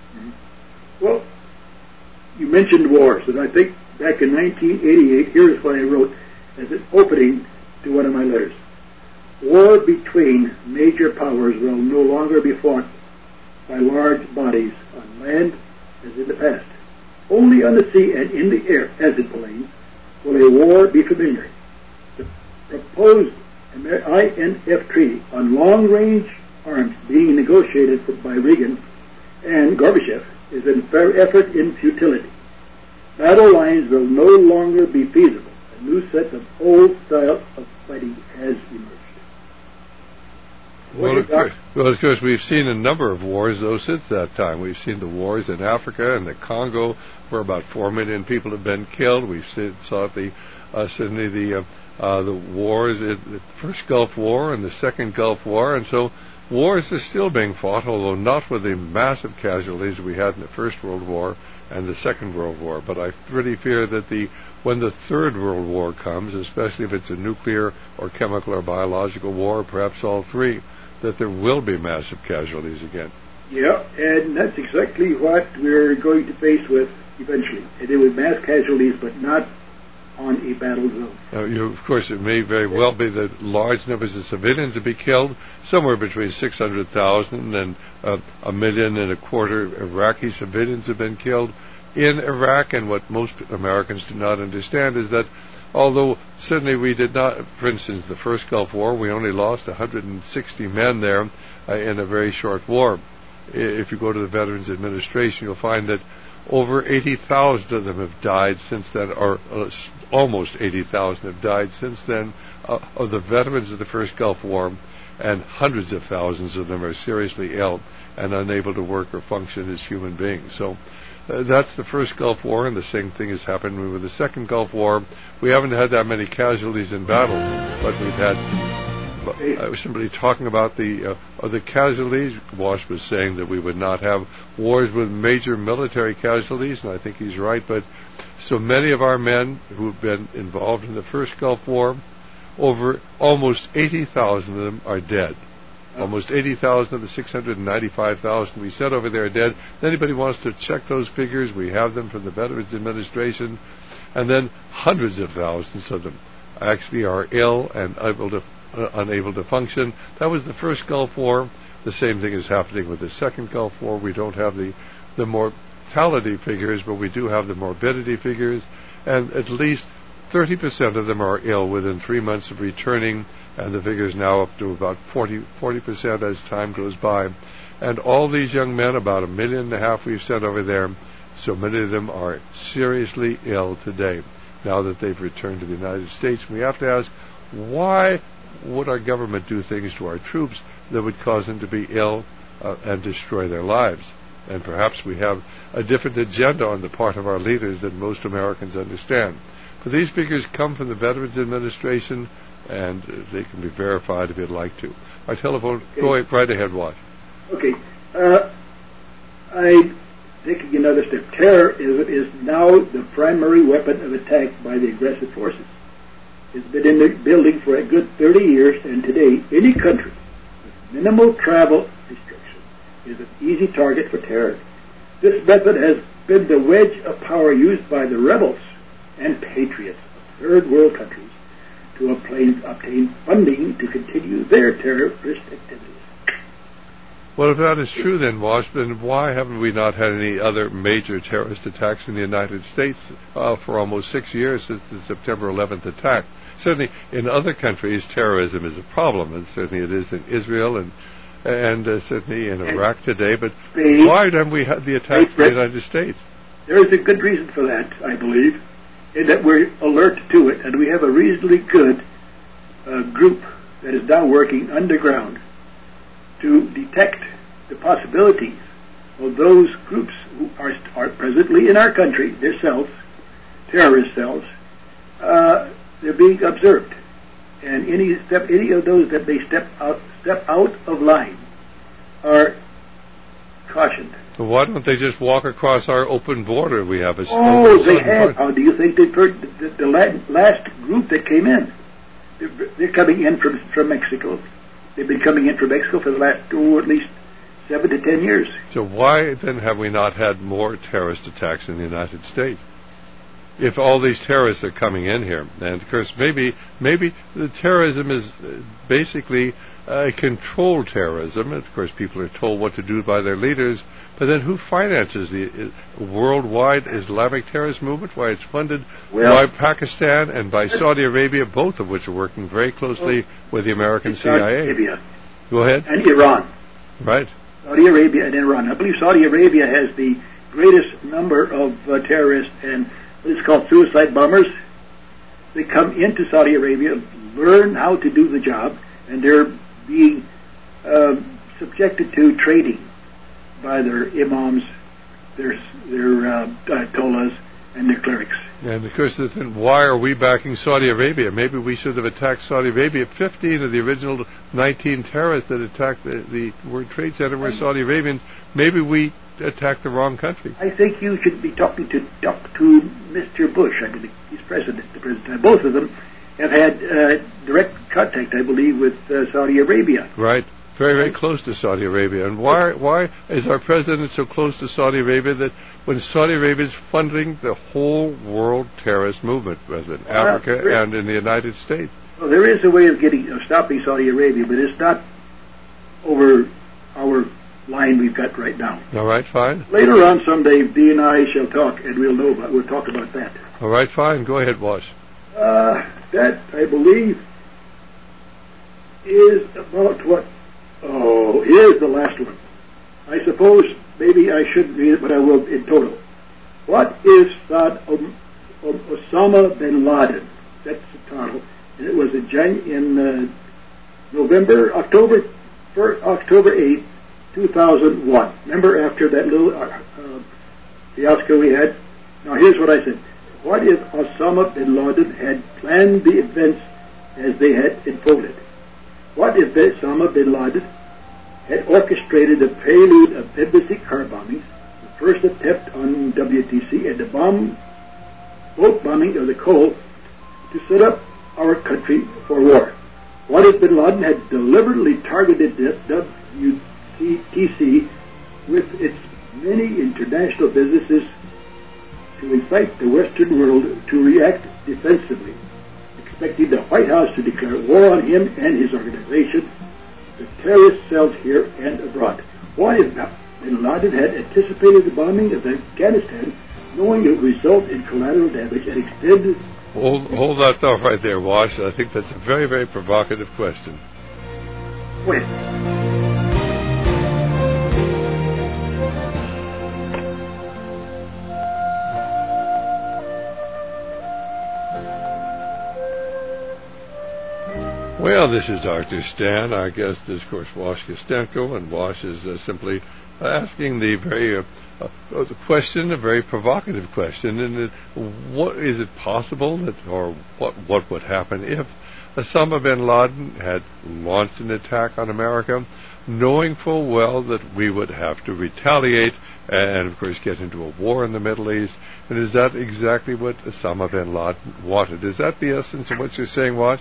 Well, you mentioned wars, and I think back in nineteen eighty-eight, here's what I wrote as an opening to one of my letters. War between major powers will no longer be fought by large bodies on land as in the past. Only on the sea and in the air, as in planes, will a war be familiar. The proposed I N F treaty on long-range arms being negotiated by Reagan and Gorbachev is an effort in futility. Battle lines will no longer be feasible. A new set of old style of fighting has emerged. Well of, course, well, of course, we've seen a number of wars, though, since that time. We've seen the wars in Africa and the Congo, where about four million people have been killed. We've seen, saw the, uh, certainly the, uh, uh, the wars, in the first Gulf War and the second Gulf War, and so wars are still being fought, although not with the massive casualties we had in the First World War and the Second World War. But I really fear that the when the Third World War comes, especially if it's a nuclear or chemical or biological war, perhaps all three, that there will be massive casualties again. Yeah, and that's exactly what we're going to face with eventually. And there will be mass casualties, but not on a battle zone. Now, you, of course, it may very well be that large numbers of civilians will be killed, somewhere between six hundred thousand and uh, a million and a quarter Iraqi civilians have been killed in Iraq. And what most Americans do not understand is that although certainly we did not, for instance, the first Gulf War, we only lost one hundred sixty men there uh, in a very short war. If you go to the Veterans Administration, you'll find that over eighty thousand of them have died since then, or uh, almost eighty thousand have died since then, uh, of the veterans of the first Gulf War, and hundreds of thousands of them are seriously ill and unable to work or function as human beings. So uh, that's the first Gulf War, and the same thing has happened with the second Gulf War. We haven't had that many casualties in battle, but we've had uh, somebody talking about the uh, the casualties. Walsh was saying that we would not have wars with major military casualties, and I think he's right, but so many of our men who have been involved in the first Gulf War, over almost eighty thousand of them are dead. Almost eighty thousand of the six hundred ninety-five thousand we sent over there are dead. If anybody wants to check those figures, we have them from the Veterans Administration. And then hundreds of thousands of them actually are ill and able to, uh, unable to function. That was the first Gulf War. The same thing is happening with the second Gulf War. We don't have the, the mortality figures, but we do have the morbidity figures. And at least thirty percent of them are ill within three months of returning, and the figure's now up to about forty percent as time goes by. And all these young men, about a million and a half we've sent over there, so many of them are seriously ill today, now that they've returned to the United States. We have to ask, why would our government do things to our troops that would cause them to be ill uh, and destroy their lives? And perhaps we have a different agenda on the part of our leaders than most Americans understand. But these figures come from the Veterans Administration, and uh, they can be verified if you'd like to. Our telephone, okay. Go right ahead, Wash. Okay. Uh, I taking another step. Terror is, is now the primary weapon of attack by the aggressive forces. It's been in the building for a good thirty years, and today any country with minimal travel restriction is an easy target for terror. This method has been the wedge of power used by the rebels and patriots of third world countries to obtain, obtain funding to continue their terrorist activities. Well, if that is true then, Wash, then why haven't we not had any other major terrorist attacks in the United States uh, for almost six years since the September eleventh attack? Certainly in other countries terrorism is a problem, and certainly it is in Israel and and uh, certainly in Iraq today, but Spain, why haven't we had the attacks in the United States? There is a good reason for that, I believe, in that we're alert to it, and we have a reasonably good uh, group that is now working underground to detect the possibilities of those groups who are, are presently in our country, their cells, terrorist cells. Uh, they're being observed, and any step, any of those that may step out, step out of line, are cautioned. So why don't they just walk across our open border? We have a oh, they have. How do you think they've heard the, the, the last group that came in? They're, they're coming in from from Mexico. They've been coming in from Mexico for the last oh, at least seven to ten years. So why then have we not had more terrorist attacks in the United States? If all these terrorists are coming in here, and of course maybe maybe the terrorism is basically uh, controlled terrorism. Of course, people are told what to do by their leaders. But then who finances the uh, worldwide Islamic terrorist movement? Why, it's funded well, by Pakistan and by Saudi Arabia, both of which are working very closely with the American C I A. Saudi Arabia. Go ahead. And Iran. Right. Saudi Arabia and Iran. I believe Saudi Arabia has the greatest number of uh, terrorists and what is called suicide bombers. They come into Saudi Arabia, learn how to do the job, and they're being uh, subjected to trading by their imams, their their uh, ayatollahs, and their clerics. And of course, then why are we backing Saudi Arabia? Maybe we should have attacked Saudi Arabia. Fifteen of the original nineteen terrorists that attacked the, the World Trade Center were Saudi Arabians. Maybe we attacked the wrong country. I think you should be talking to talk to Mister Bush. I believe he's president. The president. Both of them have had uh, direct contact, I believe, with uh, Saudi Arabia. Right. Very, very close to Saudi Arabia. And why why is our president so close to Saudi Arabia that when Saudi Arabia is funding the whole world terrorist movement, both in uh, Africa uh, and in the United States? Well, there is a way of getting of stopping Saudi Arabia, but it's not over our line we've got right now. All right, fine. Later on someday, Dee and I shall talk, and we'll know about, we'll talk about that. All right, fine. Go ahead, Wash. Uh, that, I believe, is about what... Oh, here's the last one. I suppose maybe I shouldn't read it, but I will in total. What is Saad um, um, Osama bin Laden? That's the title. And it was in, Jan- in uh, November, October, October eighth, two thousand one. Remember after that little uh, uh, fiasco we had? Now here's what I said. What if Osama bin Laden had planned the events as they had unfolded? What if Osama bin Laden had orchestrated the prelude of embassy car bombings, the first attempt on W T C, and the bomb, boat bombing of the Cole to set up our country for war? What if bin Laden had deliberately targeted the W T C with its many international businesses to incite the Western world to react defensively, expecting the White House to declare war on him and his organization, the terrorist cells here and abroad? What if bin Laden had anticipated the bombing of Afghanistan, knowing it would result in collateral damage and extended... Hold, hold that thought right there, Wash. I think that's a very, very provocative question. Wait. Well, this is Doctor Stan. Our guest is, of course, Wash Kostenko, and Wash is uh, simply asking the very uh, uh, the question, a very provocative question, and it, what is it possible that, or what what would happen if Osama bin Laden had launched an attack on America, knowing full well that we would have to retaliate and, of course, get into a war in the Middle East? And is that exactly what Osama bin Laden wanted? Is that the essence of what you're saying, Wash?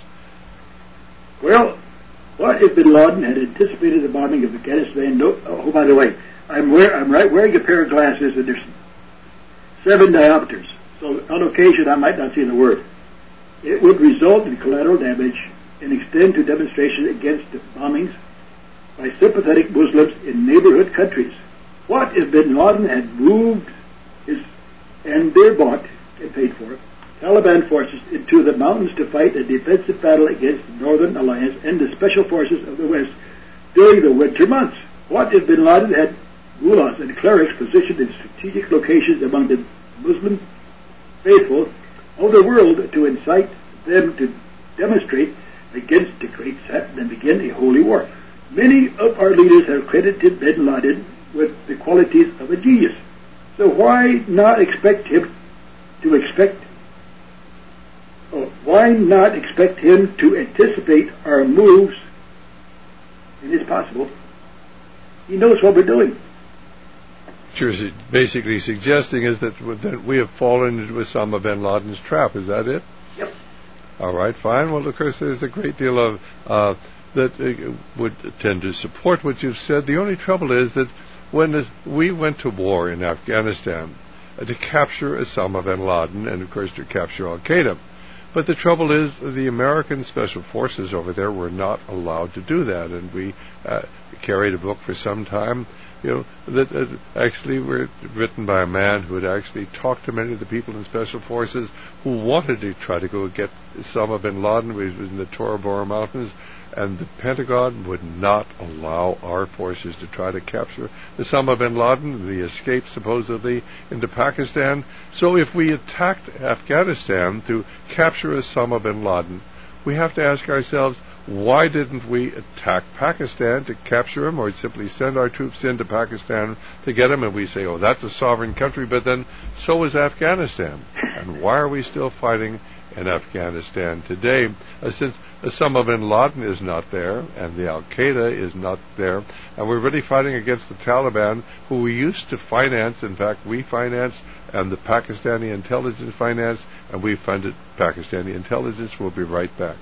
Well, what if bin Laden had anticipated the bombing of Afghanistan? No, oh, by the way, I'm, wear, I'm right wearing a pair of glasses and there's seven diopters, so on occasion I might not see the word. It would result in collateral damage and extend to demonstrations against the bombings by sympathetic Muslims in neighborhood countries. What if bin Laden had moved his, and their bought and paid for, Taliban forces into the mountains to fight a defensive battle against the Northern Alliance and the special forces of the West during the winter months? What if bin Laden had mullahs and clerics positioned in strategic locations among the Muslim faithful of the world to incite them to demonstrate against the great Satan and begin a holy war? Many of our leaders have credited bin Laden with the qualities of a genius. So why not expect him to expect Oh, why not expect him to anticipate our moves? It is possible. He knows what we're doing. What you're basically suggesting is that, that we have fallen into Osama bin Laden's trap. Is that it? Yep. All right, fine. Well, of course, there's a great deal of uh, that uh, would tend to support what you've said. The only trouble is that when we went to war in Afghanistan uh, to capture Osama bin Laden and, of course, to capture Al-Qaeda, but the trouble is the American Special Forces over there were not allowed to do that, and we uh, carried a book for some time, you know, that uh, actually were written by a man who had actually talked to many of the people in Special Forces who wanted to try to go get Osama bin Laden, who was in the Tora Bora Mountains, and the Pentagon would not allow our forces to try to capture Osama bin Laden, the escape supposedly into Pakistan. So if we attacked Afghanistan to capture Osama bin Laden, we have to ask ourselves, why didn't we attack Pakistan to capture him, or simply send our troops into Pakistan to get him? And we say, oh, that's a sovereign country, but then so is Afghanistan. And why are we still fighting in Afghanistan today, uh, since Osama bin Laden is not there and the Al-Qaeda is not there, and we're really fighting against the Taliban, who we used to finance. In fact, we financed, and the Pakistani intelligence financed, and we funded Pakistani intelligence. We'll be right back.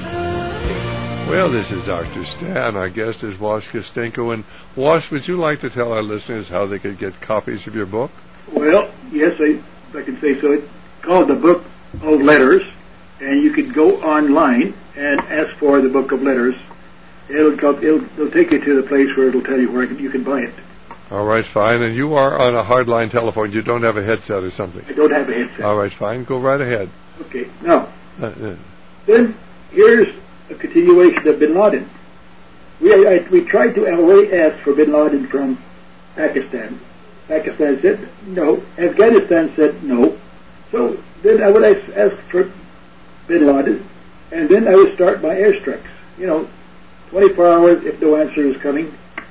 Well, this is Doctor Stan. Our guest is Wash Kostenko. And Wash, would you like to tell our listeners how they could get copies of your book? Well, yes, I, if I can say so. It's called The Book of Letters, and you can go online and ask for The Book of Letters. It'll, it'll, it'll take you to the place where it'll tell you where you can buy it. All right, fine. And you are on a hardline telephone. You don't have a headset or something? I don't have a headset. All right, fine. Go right ahead. Okay. Now, Uh, uh, Then here's a continuation of Bin Laden. We I, we tried to already ask for Bin Laden from Pakistan. Pakistan said no. Afghanistan said no. So then I would ask, ask for Bin Laden, and then I would start my airstrikes. You know, twenty-four hours if no answer is coming.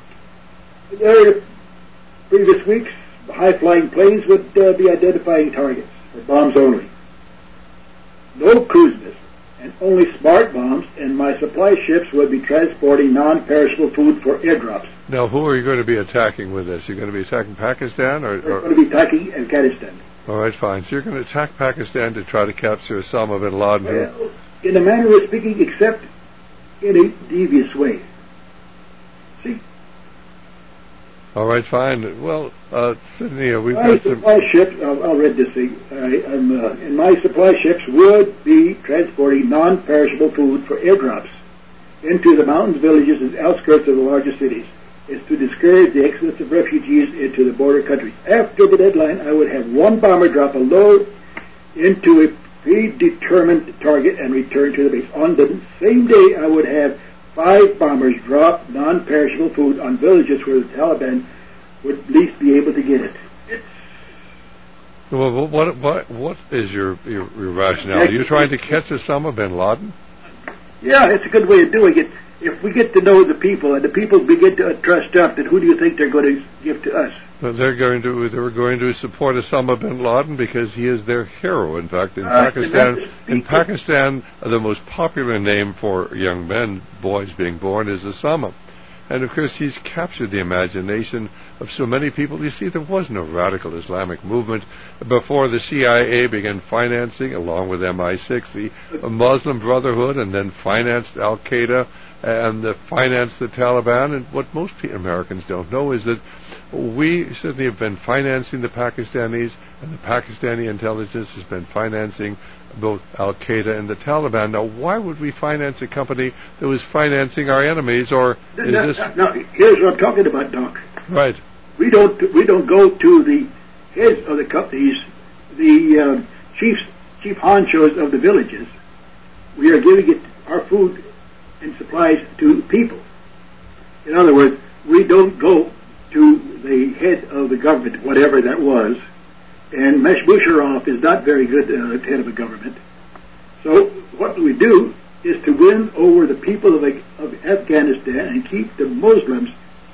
There, previous weeks, high-flying planes would uh, be identifying targets for bombs only. No cruise missiles, and only smart bombs, and my supply ships would be transporting non-perishable food for airdrops. Now, who are you going to be attacking with this? You're going to be attacking Pakistan? or, We're or going to be attacking Afghanistan. All right, fine. So you're going to attack Pakistan to try to capture Osama bin Laden? Well, in a manner of speaking, except in a devious way. See? All right, fine. Well, uh, Sydney, uh, we've My got some... supply ships, I'll, I'll read this thing, I, I'm, uh, and my supply ships would be transporting non-perishable food for airdrops into the mountains, villages, and outskirts of the largest cities. It's to discourage the exodus of refugees into the border countries. After the deadline, I would have one bomber drop a load into a predetermined target and return to the base. On the same day, I would have five bombers drop non-perishable food on villages where the Taliban would at least be able to get it. It's well, what, what, what is your, your, your rationale? Are you trying to catch Osama bin Laden? Yeah, it's a good way of doing it. If we get to know the people and the people begin to trust us, then who do you think they're going to give to us? Well, they're going to they're going to support Osama bin Laden because he is their hero. In fact, in uh, Pakistan, in Pakistan, the most popular name for young men, boys being born, is Osama. And of course, he's captured the imagination of so many people. You see, there was no radical Islamic movement before the C I A began financing, along with M I six, the Muslim Brotherhood, and then financed Al Qaeda and uh, financed the Taliban. And what most Americans don't know is that we certainly have been financing the Pakistanis, and the Pakistani intelligence has been financing both Al Qaeda and the Taliban. Now, why would we finance a company that was financing our enemies? Or is now, this? Now, here's what I'm talking about, Doc. Right. We don't we don't go to the heads of the companies, the uh, chiefs, chief honchos of the villages. We are giving it our food and supplies to people. In other words, we don't go to the head of the government, whatever that was. And Mesh Musharraf is not very good uh, head of a government. So what we do is to win over the people of, of Afghanistan and keep the Muslims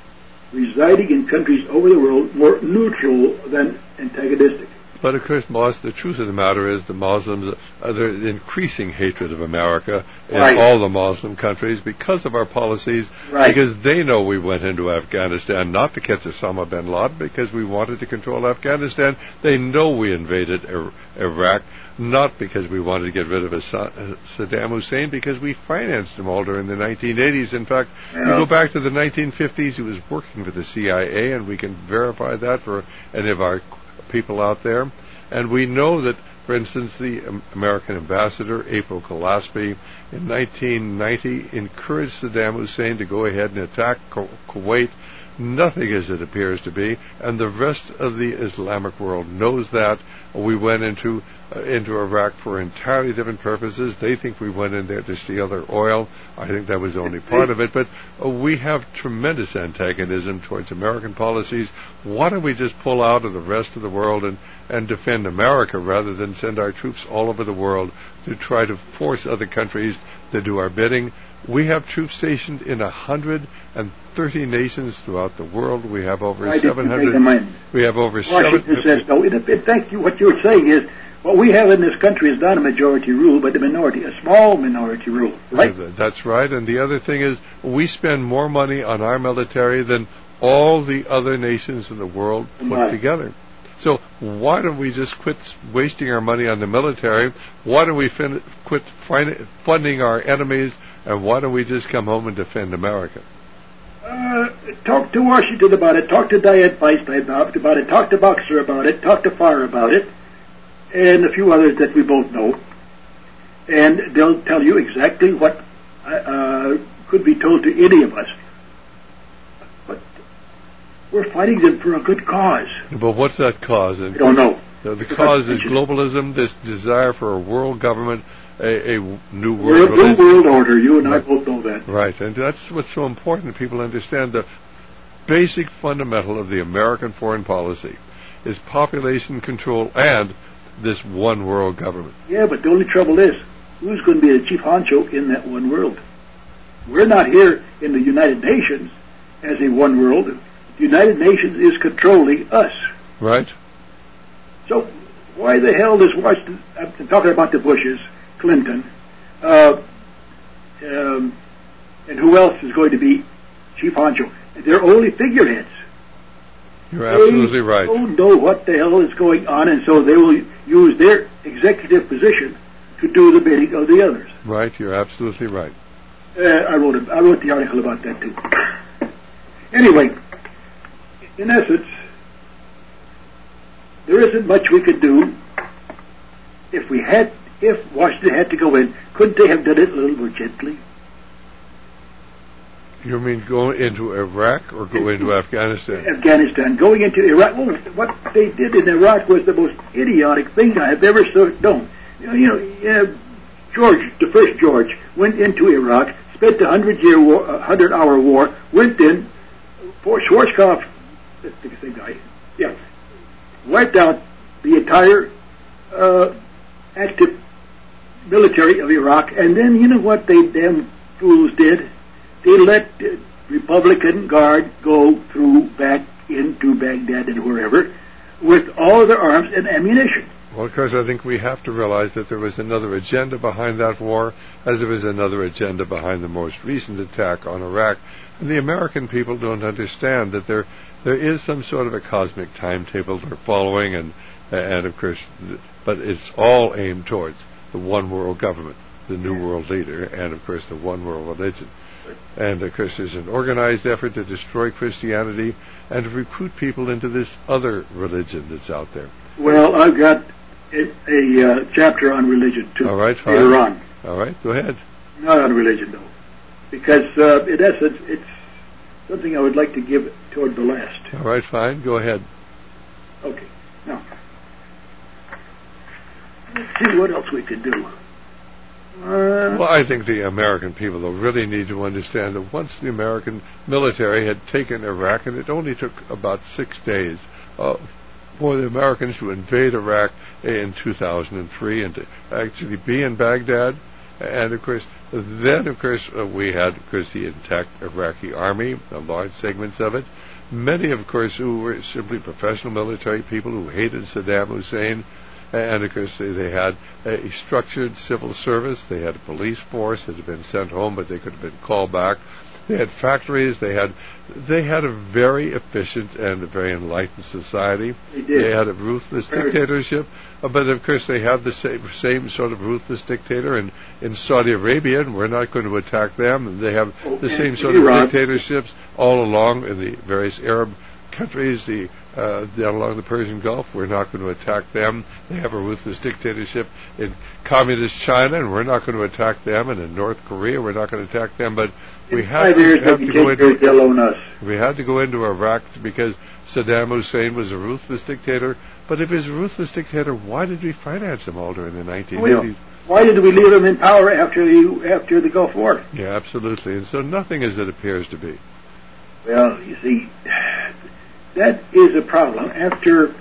residing in countries over the world more neutral than antagonistic. But of course, Moss, the truth of the matter is the Muslims, uh, there's increasing hatred of America in right. all the Muslim countries because of our policies, right. because they know we went into Afghanistan not to catch Osama bin Laden, because we wanted to control Afghanistan. They know we invaded Ir- Iraq, not because we wanted to get rid of Saddam Hussein, because we financed him all during the nineteen eighties. In fact, yeah. you go back to the nineteen fifties, he was working for the C I A, and we can verify that for any of our people out there. And we know that, for instance, the American ambassador, April Gillespie, in nineteen ninety encouraged Saddam Hussein to go ahead and attack Kuwait. Nothing as it appears to be, and the rest of the Islamic world knows that. We went into uh, into Iraq for entirely different purposes. They think we went in there to steal their oil. I think that was only part of it. But uh, we have tremendous antagonism towards American policies. Why don't we just pull out of the rest of the world and, and defend America rather than send our troops all over the world to try to force other countries to do our bidding? We have troops stationed in one hundred thirty nations throughout the world. We have over Why seven hundred. We have over Washington seven. says no. In, in fact, you, what you're saying is what we have in this country is not a majority rule, but a minority, a small minority rule. Right? That's right. And the other thing is, we spend more money on our military than all the other nations in the world put right. together. So why don't we just quit wasting our money on the military? Why don't we fin- quit fin- funding our enemies? And why don't we just come home and defend America? Uh, talk to Washington about it. Talk to Dianne Feinstein about it. Talk to Boxer about it. Talk to Farr about it. And a few others that we both know. And they'll tell you exactly what uh, could be told to any of us. But we're fighting them for a good cause. But what's that cause? I don't know. The, the cause is globalism, this desire for a world government a, a new We're world a religion. new world order. You and Right. I both know that. Right, and that's what's so important. People understand the basic fundamental of the American foreign policy is population control and this one world government. Yeah, but the only trouble is, who's going to be the chief honcho in that one world? We're not here in the United Nations as a one world. The United Nations is controlling us. Right. So why the hell does Washington, I'm talking about the Bushes, Clinton, uh, um, and who else is going to be chief honcho? They're only figureheads. You're absolutely they right. They don't know what the hell is going on, and so they will use their executive position to do the bidding of the others. Right, you're absolutely right. Uh, I wrote a, I wrote the article about that too. Anyway, in essence, there isn't much we could do if we had, if Washington had to go in. Couldn't they have done it a little more gently? You mean go into Iraq or go into Afghanistan? Afghanistan. Going into Iraq. Well, what they did in Iraq was the most idiotic thing I have ever known. You know, you know uh, George, the first George, went into Iraq, spent a hundred-year war, a hundred-hour war, went in, for Schwarzkopf, that's the same guy, yeah, wiped out the entire uh, active military of Iraq, and then you know what they damn fools did? They let the Republican Guard go through back into Baghdad and wherever with all their arms and ammunition. Well, because I think we have to realize that there was another agenda behind that war, as there was another agenda behind the most recent attack on Iraq. And the American people don't understand that there there is some sort of a cosmic timetable they're following, and and of course, but it's all aimed towards the one world government, the new world leader, and of course the one world religion. And of course there's an organized effort to destroy Christianity and to recruit people into this other religion that's out there. Well, I've got a, a uh, chapter on religion too. All right, fine. Later on. All right, go ahead. Not on religion though, because uh, in essence it's something I would like to give toward the last. All right, fine. Go ahead. Okay. Now, let's see what else we could do. Uh, well, I think the American people, though, really need to understand that once the American military had taken Iraq, and it only took about six days uh, for the Americans to invade Iraq in two thousand three and to actually be in Baghdad. And, of course, then, of course, uh, we had, of course, the intact Iraqi army, uh, large segments of it. Many, of course, who were simply professional military people who hated Saddam Hussein. And, of course, they, they had a structured civil service. They had a police force that had been sent home, but they could have been called back. They had factories. They had they had a very efficient and a very enlightened society. They did. They had a ruthless dictatorship. Uh, but, of course, they had the same, same sort of ruthless dictator in, in Saudi Arabia, and we're not going to attack them. And they have oh, the same and sort Iran. of dictatorships all along in the various Arab countries, the uh, down along the Persian Gulf. We're not going to attack them. They have a ruthless dictatorship in communist China, and we're not going to attack them. And in North Korea, we're not going to attack them. But we in have, five years, have they to can go take their into yellow on us. we had to go into Iraq because Saddam Hussein was a ruthless dictator. But if he's a ruthless dictator, why did we finance him all during the nineteen eighties? Why did we leave him in power after the after the Gulf War? Yeah, absolutely. And so nothing as it appears to be. Well, you see, that is a problem. After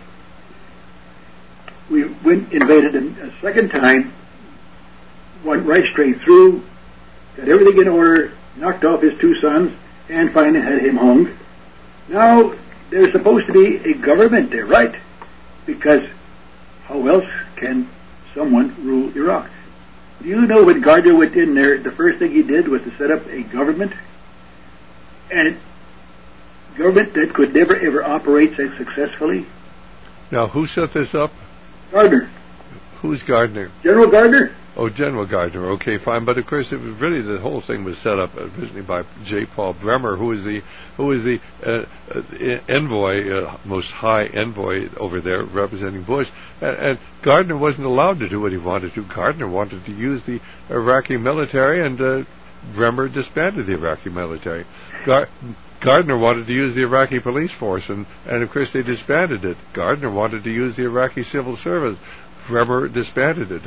we went invaded him a second time, went right straight through, got everything in order, knocked off his two sons, and finally had him hung. Now, there's supposed to be a government there, right? Because how else can someone rule Iraq? Do you know when Gardner went in there, the first thing he did was to set up a government? And government that could never ever operate so successfully? Now, who set this up? Gardner. Who's Gardner? General Gardner? Oh, General Gardner. Okay, fine. But of course, it was really the whole thing was set up originally by J. Paul Bremer, who was the who was the uh, uh, envoy, uh, most high envoy over there, representing Bush. And, and Gardner wasn't allowed to do what he wanted to. Gardner wanted to use the Iraqi military, and uh, Bremer disbanded the Iraqi military. Gar- Gardner wanted to use the Iraqi police force, and, and of course they disbanded it. Gardner wanted to use the Iraqi civil service. Bremer disbanded it.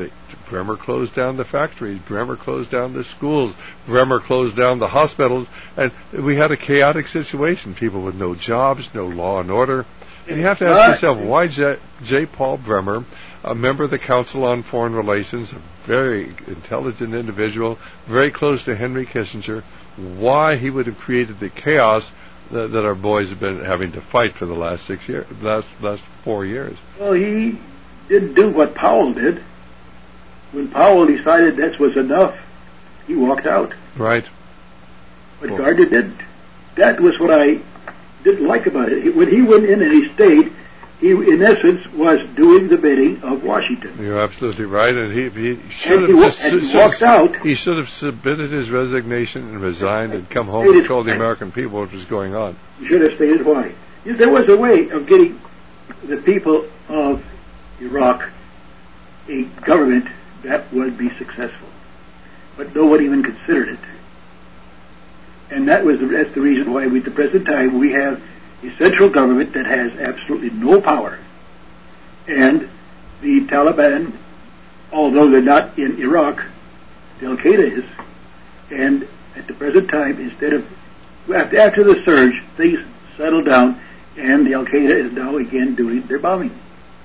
Bremer closed down the factories. Bremer closed down the schools. Bremer closed down the hospitals. And we had a chaotic situation. People with no jobs, no law and order. And you have to ask yourself, why J. J. Paul Bremer, a member of the Council on Foreign Relations, a very intelligent individual, very close to Henry Kissinger, why he would have created the chaos that, that our boys have been having to fight for the last six years, last last four years. Well, he didn't do what Powell did. When Powell decided that was enough, he walked out. Right. But well, Gardner didn't. That was what I didn't like about it. When he went in and he stayed, he, in essence, was doing the bidding of Washington. You're absolutely right, and he, he should and have he, just, and he should walked have, out. He should have submitted his resignation and resigned and come home and told the American people what was going on. He should have stated why. There was a way of getting the people of Iraq a government that would be successful, but no one even considered it. And that was the, that's the reason why, we, at the present time, we have a central government that has absolutely no power. And the Taliban, although they're not in Iraq, Al Qaeda is. And at the present time, instead of after, after the surge, things settled down, and the Al Qaeda is now again doing their bombing.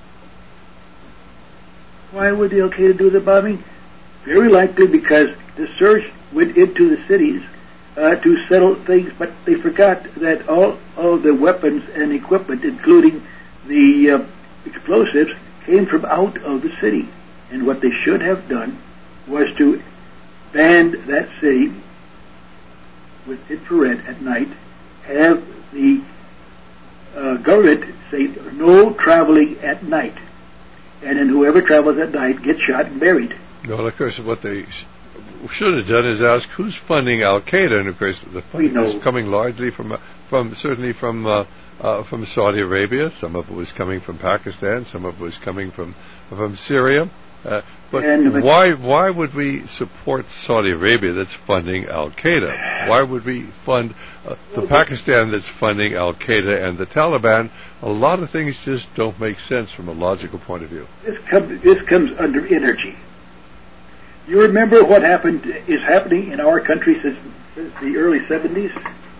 Why would the Al Qaeda do the bombing? Very likely because the surge went into the cities Uh, to settle things, but they forgot that all of the weapons and equipment, including the uh, explosives, came from out of the city. And what they should have done was to band that city with infrared at night, have the uh, government say no traveling at night, and then whoever travels at night gets shot and buried. Well, of course, what they should have done is ask who's funding Al Qaeda, and of course the funding is coming largely from, uh, from certainly from uh, uh, from Saudi Arabia. Some of it was coming from Pakistan. Some of it was coming from from Syria. Uh, but and, why why would we support Saudi Arabia that's funding Al Qaeda? Why would we fund uh, the Pakistan that's funding Al Qaeda and the Taliban? A lot of things just don't make sense from a logical point of view. This comes this comes under energy. You remember what happened is happening in our country since, since the early seventies?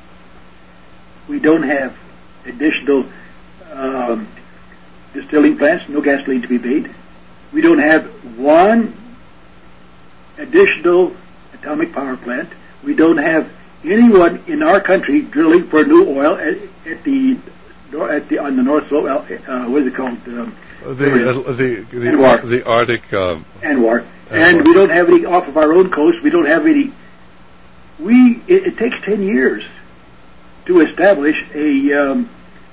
We don't have additional um, distilling plants, no gasoline to be made. We don't have one additional atomic power plant. We don't have anyone in our country drilling for new oil at, at the at the on the North Slope. Uh, what is it called? Um, the, uh, the the Anwar. the Arctic. Um, Anwar. And we don't have any off of our own coast. We don't have any. We it, it takes ten years to establish a um,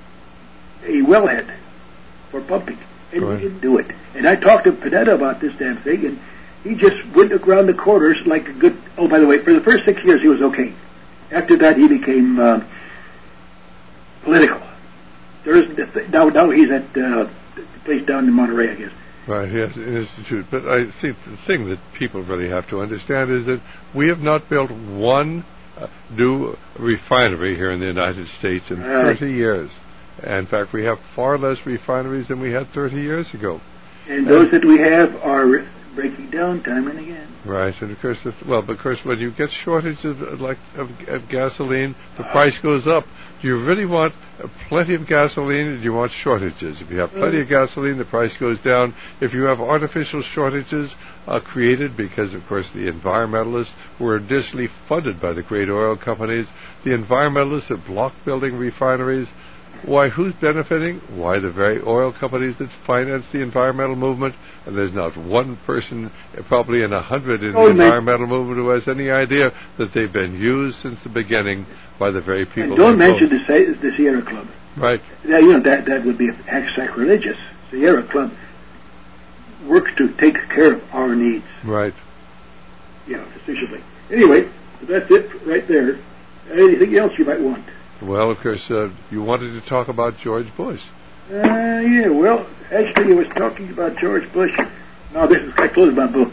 a wellhead for pumping, and right. we didn't do it. And I talked to Panetta about this damn thing, and he just went around the corners like a good. Oh, by the way, for the first six years he was okay. After that, he became uh, political. There isn't now. Now he's at uh, the place down in Monterey, I guess. Right, yes, an institute. But I think the thing that people really have to understand is that we have not built one uh, new refinery here in the United States in right. thirty years. In fact, we have far less refineries than we had thirty years ago. And those and that we have are breaking down time and again. Right, and of course, the, well, because when you get shortages of, like of, of gasoline, the price goes up. Do you really want uh, plenty of gasoline, or do you want shortages? If you have plenty of gasoline, the price goes down. If you have artificial shortages uh, created, because of course the environmentalists were additionally funded by the great oil companies, the environmentalists that block building refineries. Why, who's benefiting? Why, the very oil companies that finance the environmental movement. And there's not one person, probably in a hundred in oh, the environmental movement, who has any idea that they've been used since the beginning by the very people. And don't mention the, the Sierra Club. Right. Now, you know, that, that would be sacrilegious. Sierra Club works to take care of our needs. Right. Yeah, efficiently. Anyway, that's it right there. Anything else you might want? Well, of course, uh, you wanted to talk about George Bush. Uh, yeah, well, actually, I was talking about George Bush. Now, this is, I closed my book.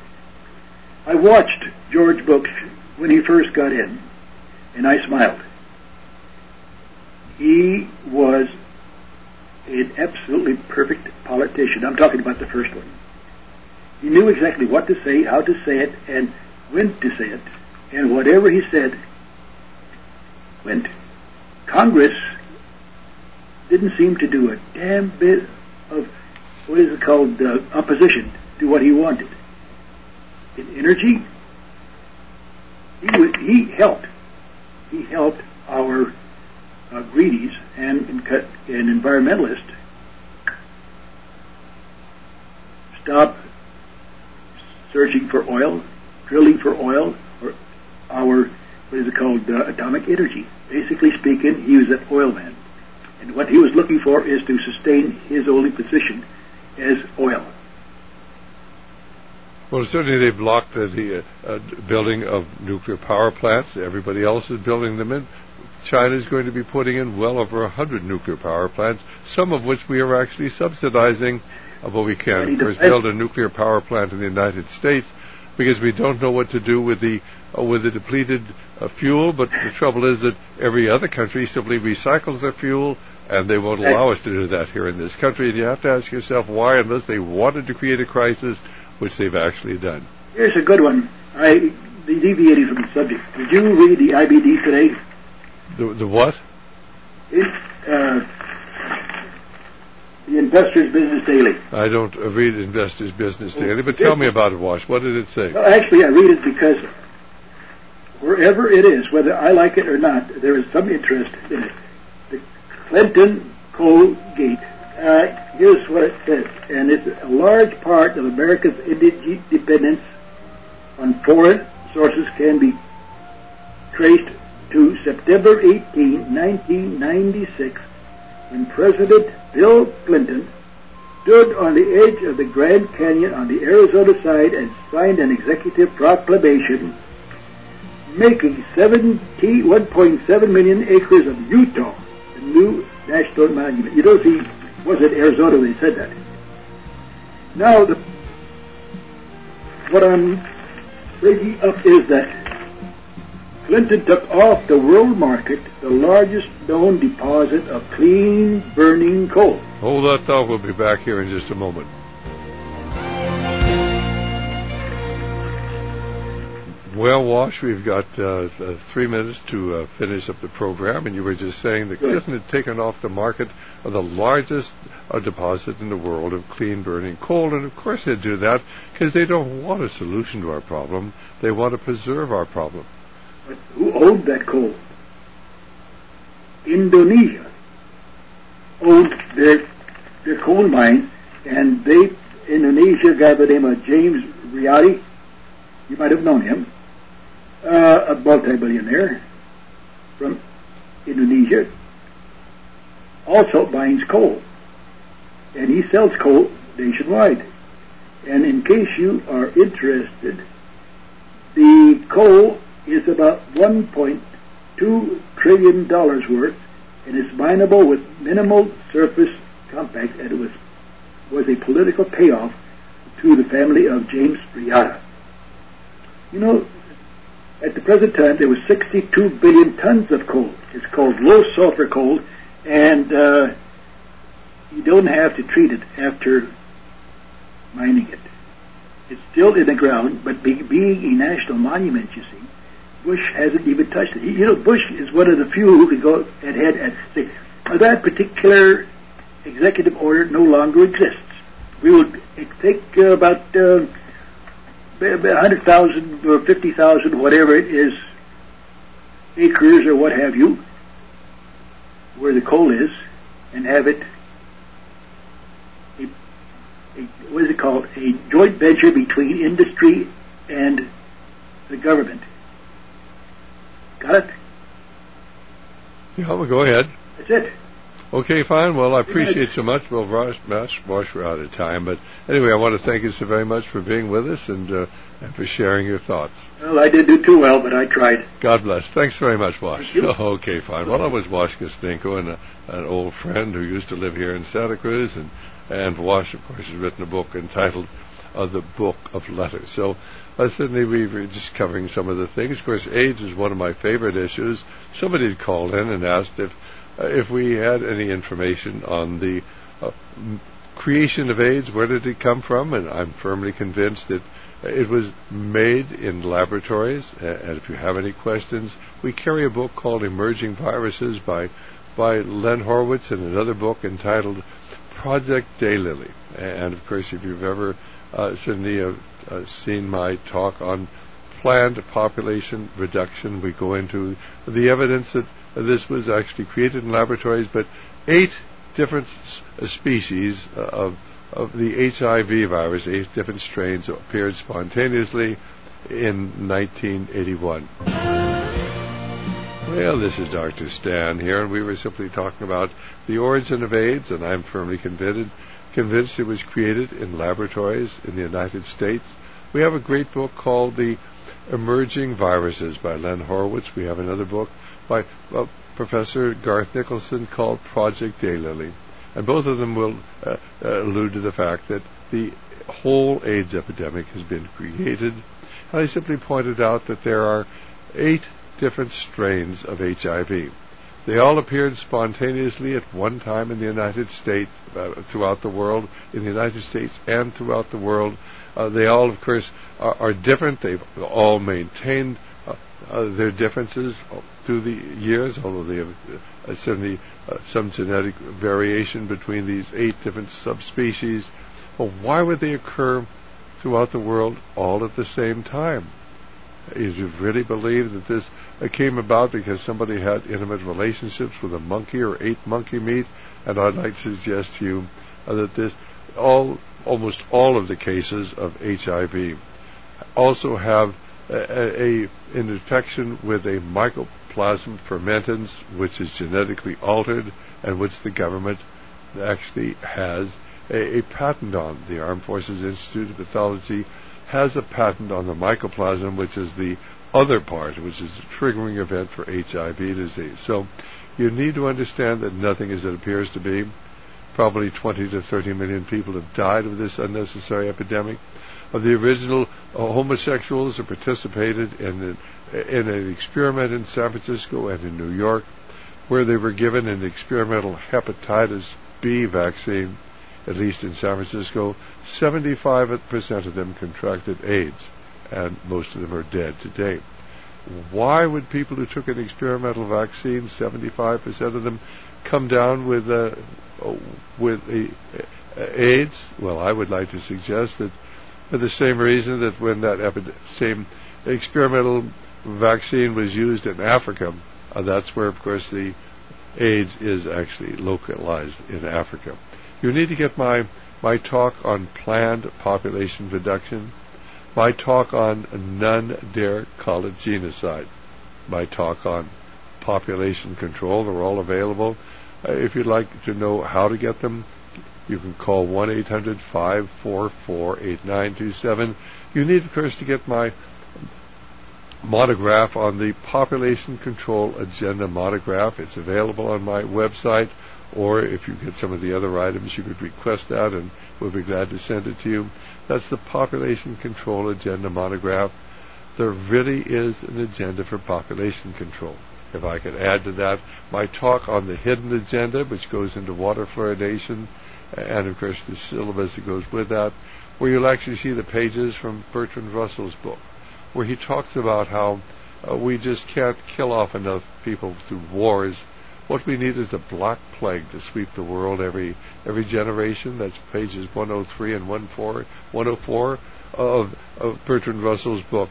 I watched George Bush when he first got in, and I smiled. He was an absolutely perfect politician. I'm talking about the first one. He knew exactly what to say, how to say it, and when to say it. And whatever he said went. Congress didn't seem to do a damn bit of, what is it called, uh, opposition to what he wanted. In energy, he, was, he helped. He helped our uh, greenies and, and, and environmentalists stop searching for oil, drilling for oil, or our, what is it called, uh, atomic energy. Basically speaking, he was an oil man. And what he was looking for is to sustain his only position as oil. Well, certainly they blocked the, the uh, building of nuclear power plants. Everybody else is building them in. China is going to be putting in well over one hundred nuclear power plants, some of which we are actually subsidizing. But we can't, of course, build a nuclear power plant in the United States because we don't know what to do with the uh, with the depleted uh, fuel. But the trouble is that every other country simply recycles their fuel, and they won't allow us to do that here in this country. And you have to ask yourself why, unless they wanted to create a crisis, which they've actually done. Here's a good one. I deviated from the subject. Did you read the I B D today? The, the what? It, uh, the Investors Business Daily. I don't uh, read Investors Business Daily, but tell me about it, Wash. What did it say? Well, actually, I read it because wherever it is, whether I like it or not, there is some interest in it. The Clinton Coal Gate. Uh, here's what it says, and it's a large part of America's independence on foreign sources can be traced to September eighteenth, nineteen ninety-six, when President Bill Clinton stood on the edge of the Grand Canyon on the Arizona side and signed an executive proclamation making one point seven million acres of Utah a new national monument. You don't see, was it Arizona when they said that? Now, the, what I'm bringing up is that Clinton took off the world market the largest known deposit of clean burning coal. Hold that thought. We'll be back here in just a moment. Well, Wash, we've got uh, uh, three minutes to uh, finish up the program, and you were just saying that Clinton had taken off the market of the largest uh, deposit in the world of clean burning coal, and of course they do that because they don't want a solution to our problem. They want to preserve our problem. But who owned that coal? Indonesia owned their their coal mine, and they Indonesia, a guy by the name of James Riyadi, you might have known him, uh, a multi-billionaire from Indonesia, also mines coal, and he sells coal nationwide. And in case you are interested, the coal is about one point two trillion dollars worth, and is mineable with minimal surface compacts, and it was was a political payoff to the family of James Riyadi. You know, at the present time there was sixty-two billion tons of coal. It's called low sulfur coal, and uh, you don't have to treat it after mining it. It's still in the ground, but be, being a national monument, you see, Bush hasn't even touched it. You know, Bush is one of the few who could go ahead and say, that particular executive order no longer exists. We will take uh, about uh, one hundred thousand or fifty thousand, whatever it is, acres or what have you, where the coal is, and have it, a, a, what is it called, a joint venture between industry and the government. Got it? Yeah, well, go ahead. That's it. Okay, fine. Well, I appreciate so much. Well, Rosh, Rosh, Rosh, we're out of time. But anyway, I want to thank you so very much for being with us and, uh, and for sharing your thoughts. Well, I didn't do too well, but I tried. God bless. Thanks very much, Wash. Okay, fine. Well, I was Wash Kostinko, and a, an old friend who used to live here in Santa Cruz. And, and Wash, of course, has written a book entitled uh, The Book of Letters. So uh, certainly we were just covering some of the things. Of course, AIDS is one of my favorite issues. Somebody had called in and asked if Uh, if we had any information on the uh, m- creation of AIDS, where did it come from? And I'm firmly convinced that it was made in laboratories. And if you have any questions, we carry a book called Emerging Viruses by by Len Horowitz, and another book entitled Project Daylily. And of course, if you've ever uh, seen, uh, uh, seen my talk on planned population reduction, we go into the evidence that this was actually created in laboratories, but eight different s- species uh, of of the H I V virus, eight different strains, appeared spontaneously in nineteen eighty-one. Well, this is Doctor Stan here, and we were simply talking about the origin of AIDS, and I'm firmly convinced, convinced it was created in laboratories in the United States. We have a great book called The Emerging Viruses by Len Horowitz. We have another book by uh, Professor Garth Nicholson called Project Daylily. And both of them will uh, uh, allude to the fact that the whole AIDS epidemic has been created. And I simply pointed out that there are eight different strains of H I V. They all appeared spontaneously at one time in the United States, uh, throughout the world, in the United States and throughout the world. Uh, they all, of course, are, are different. They've all maintained uh, uh, their differences through the years, although they have uh, certainly uh, some genetic variation between these eight different subspecies. Well, why would they occur throughout the world all at the same time? Is you really believe that this uh, came about because somebody had intimate relationships with a monkey or ate monkey meat? And I'd like to suggest to you uh, that this all, almost all of the cases of H I V also have a, a, an infection with a mycoplasma fermentans, which is genetically altered and which the government actually has a, a patent on. The Armed Forces Institute of Pathology has a patent on the mycoplasma, which is the other part, which is the triggering event for H I V disease. So you need to understand that nothing as it appears to be. Probably twenty to thirty million people have died of this unnecessary epidemic. Of the original uh, homosexuals who participated in, in an experiment in San Francisco and in New York, where they were given an experimental hepatitis B vaccine, at least in San Francisco, seventy-five percent of them contracted AIDS, and most of them are dead today. Why would people who took an experimental vaccine, seventy-five percent of them, come down with uh, with a, a AIDS? Well, I would like to suggest that for the same reason that when that epi- same experimental vaccine was used in Africa, uh, that's where, of course, the AIDS is actually localized in Africa. You need to get my my talk on planned population reduction, my talk on none dare call it genocide, my talk on population control. They're all available. Uh, if you'd like to know how to get them, you can call one eight hundred five four four eight nine two seven. You need, of course, to get my monograph on the Population Control Agenda monograph. It's available on my website, or if you get some of the other items, you could request that, and we'll be glad to send it to you. That's the Population Control Agenda monograph. There really is an agenda for population control. If I could add to that my talk on the hidden agenda, which goes into water fluoridation, and of course the syllabus that goes with that, where you'll actually see the pages from Bertrand Russell's book, where he talks about how uh, we just can't kill off enough people through wars. What we need is a black plague to sweep the world every every generation. That's pages one oh three and one oh four of, of Bertrand Russell's book,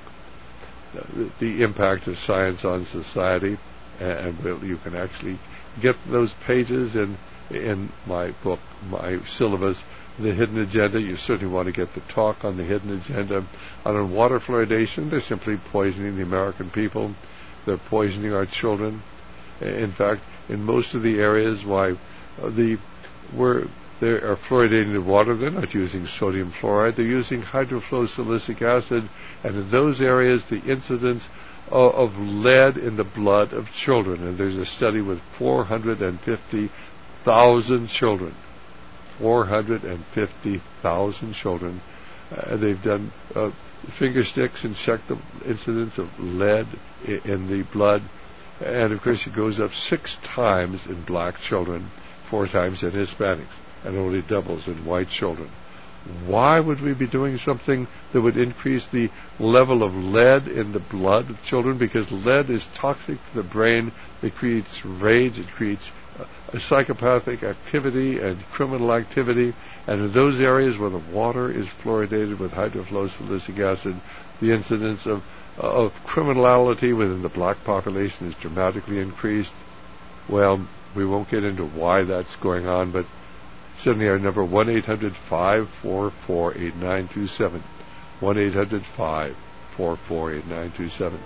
The Impact of Science on Society. And you can actually get those pages in in my book, my syllabus, The Hidden Agenda. You certainly want to get the talk on the hidden agenda. And on water fluoridation, they're simply poisoning the American people. They're poisoning our children. In fact, in most of the areas, why uh, the where they are fluoridating the water, they're not using sodium fluoride. They're using hydrofluosilicic acid. And in those areas, the incidence of, of lead in the blood of children, and there's a study with four hundred fifty thousand children, four hundred fifty thousand children. Uh, they've done uh, finger sticks and checked the incidence of lead in, in the blood. And, of course, it goes up six times in black children, four times in Hispanics. and only doubles in white children. Why would we be doing something that would increase the level of lead in the blood of children? Because lead is toxic to the brain. It creates rage. It creates a psychopathic activity and criminal activity. And in those areas where the water is fluoridated with hydrofluorosilicic acid, the incidence of, of criminality within the black population is dramatically increased. Well, we won't get into why that's going on, but send me our number, one eight hundred five four four eight nine two seven. one eight hundred five four four eight nine two seven.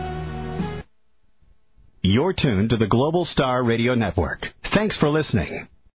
You're tuned to the Global Star Radio Network. Thanks for listening.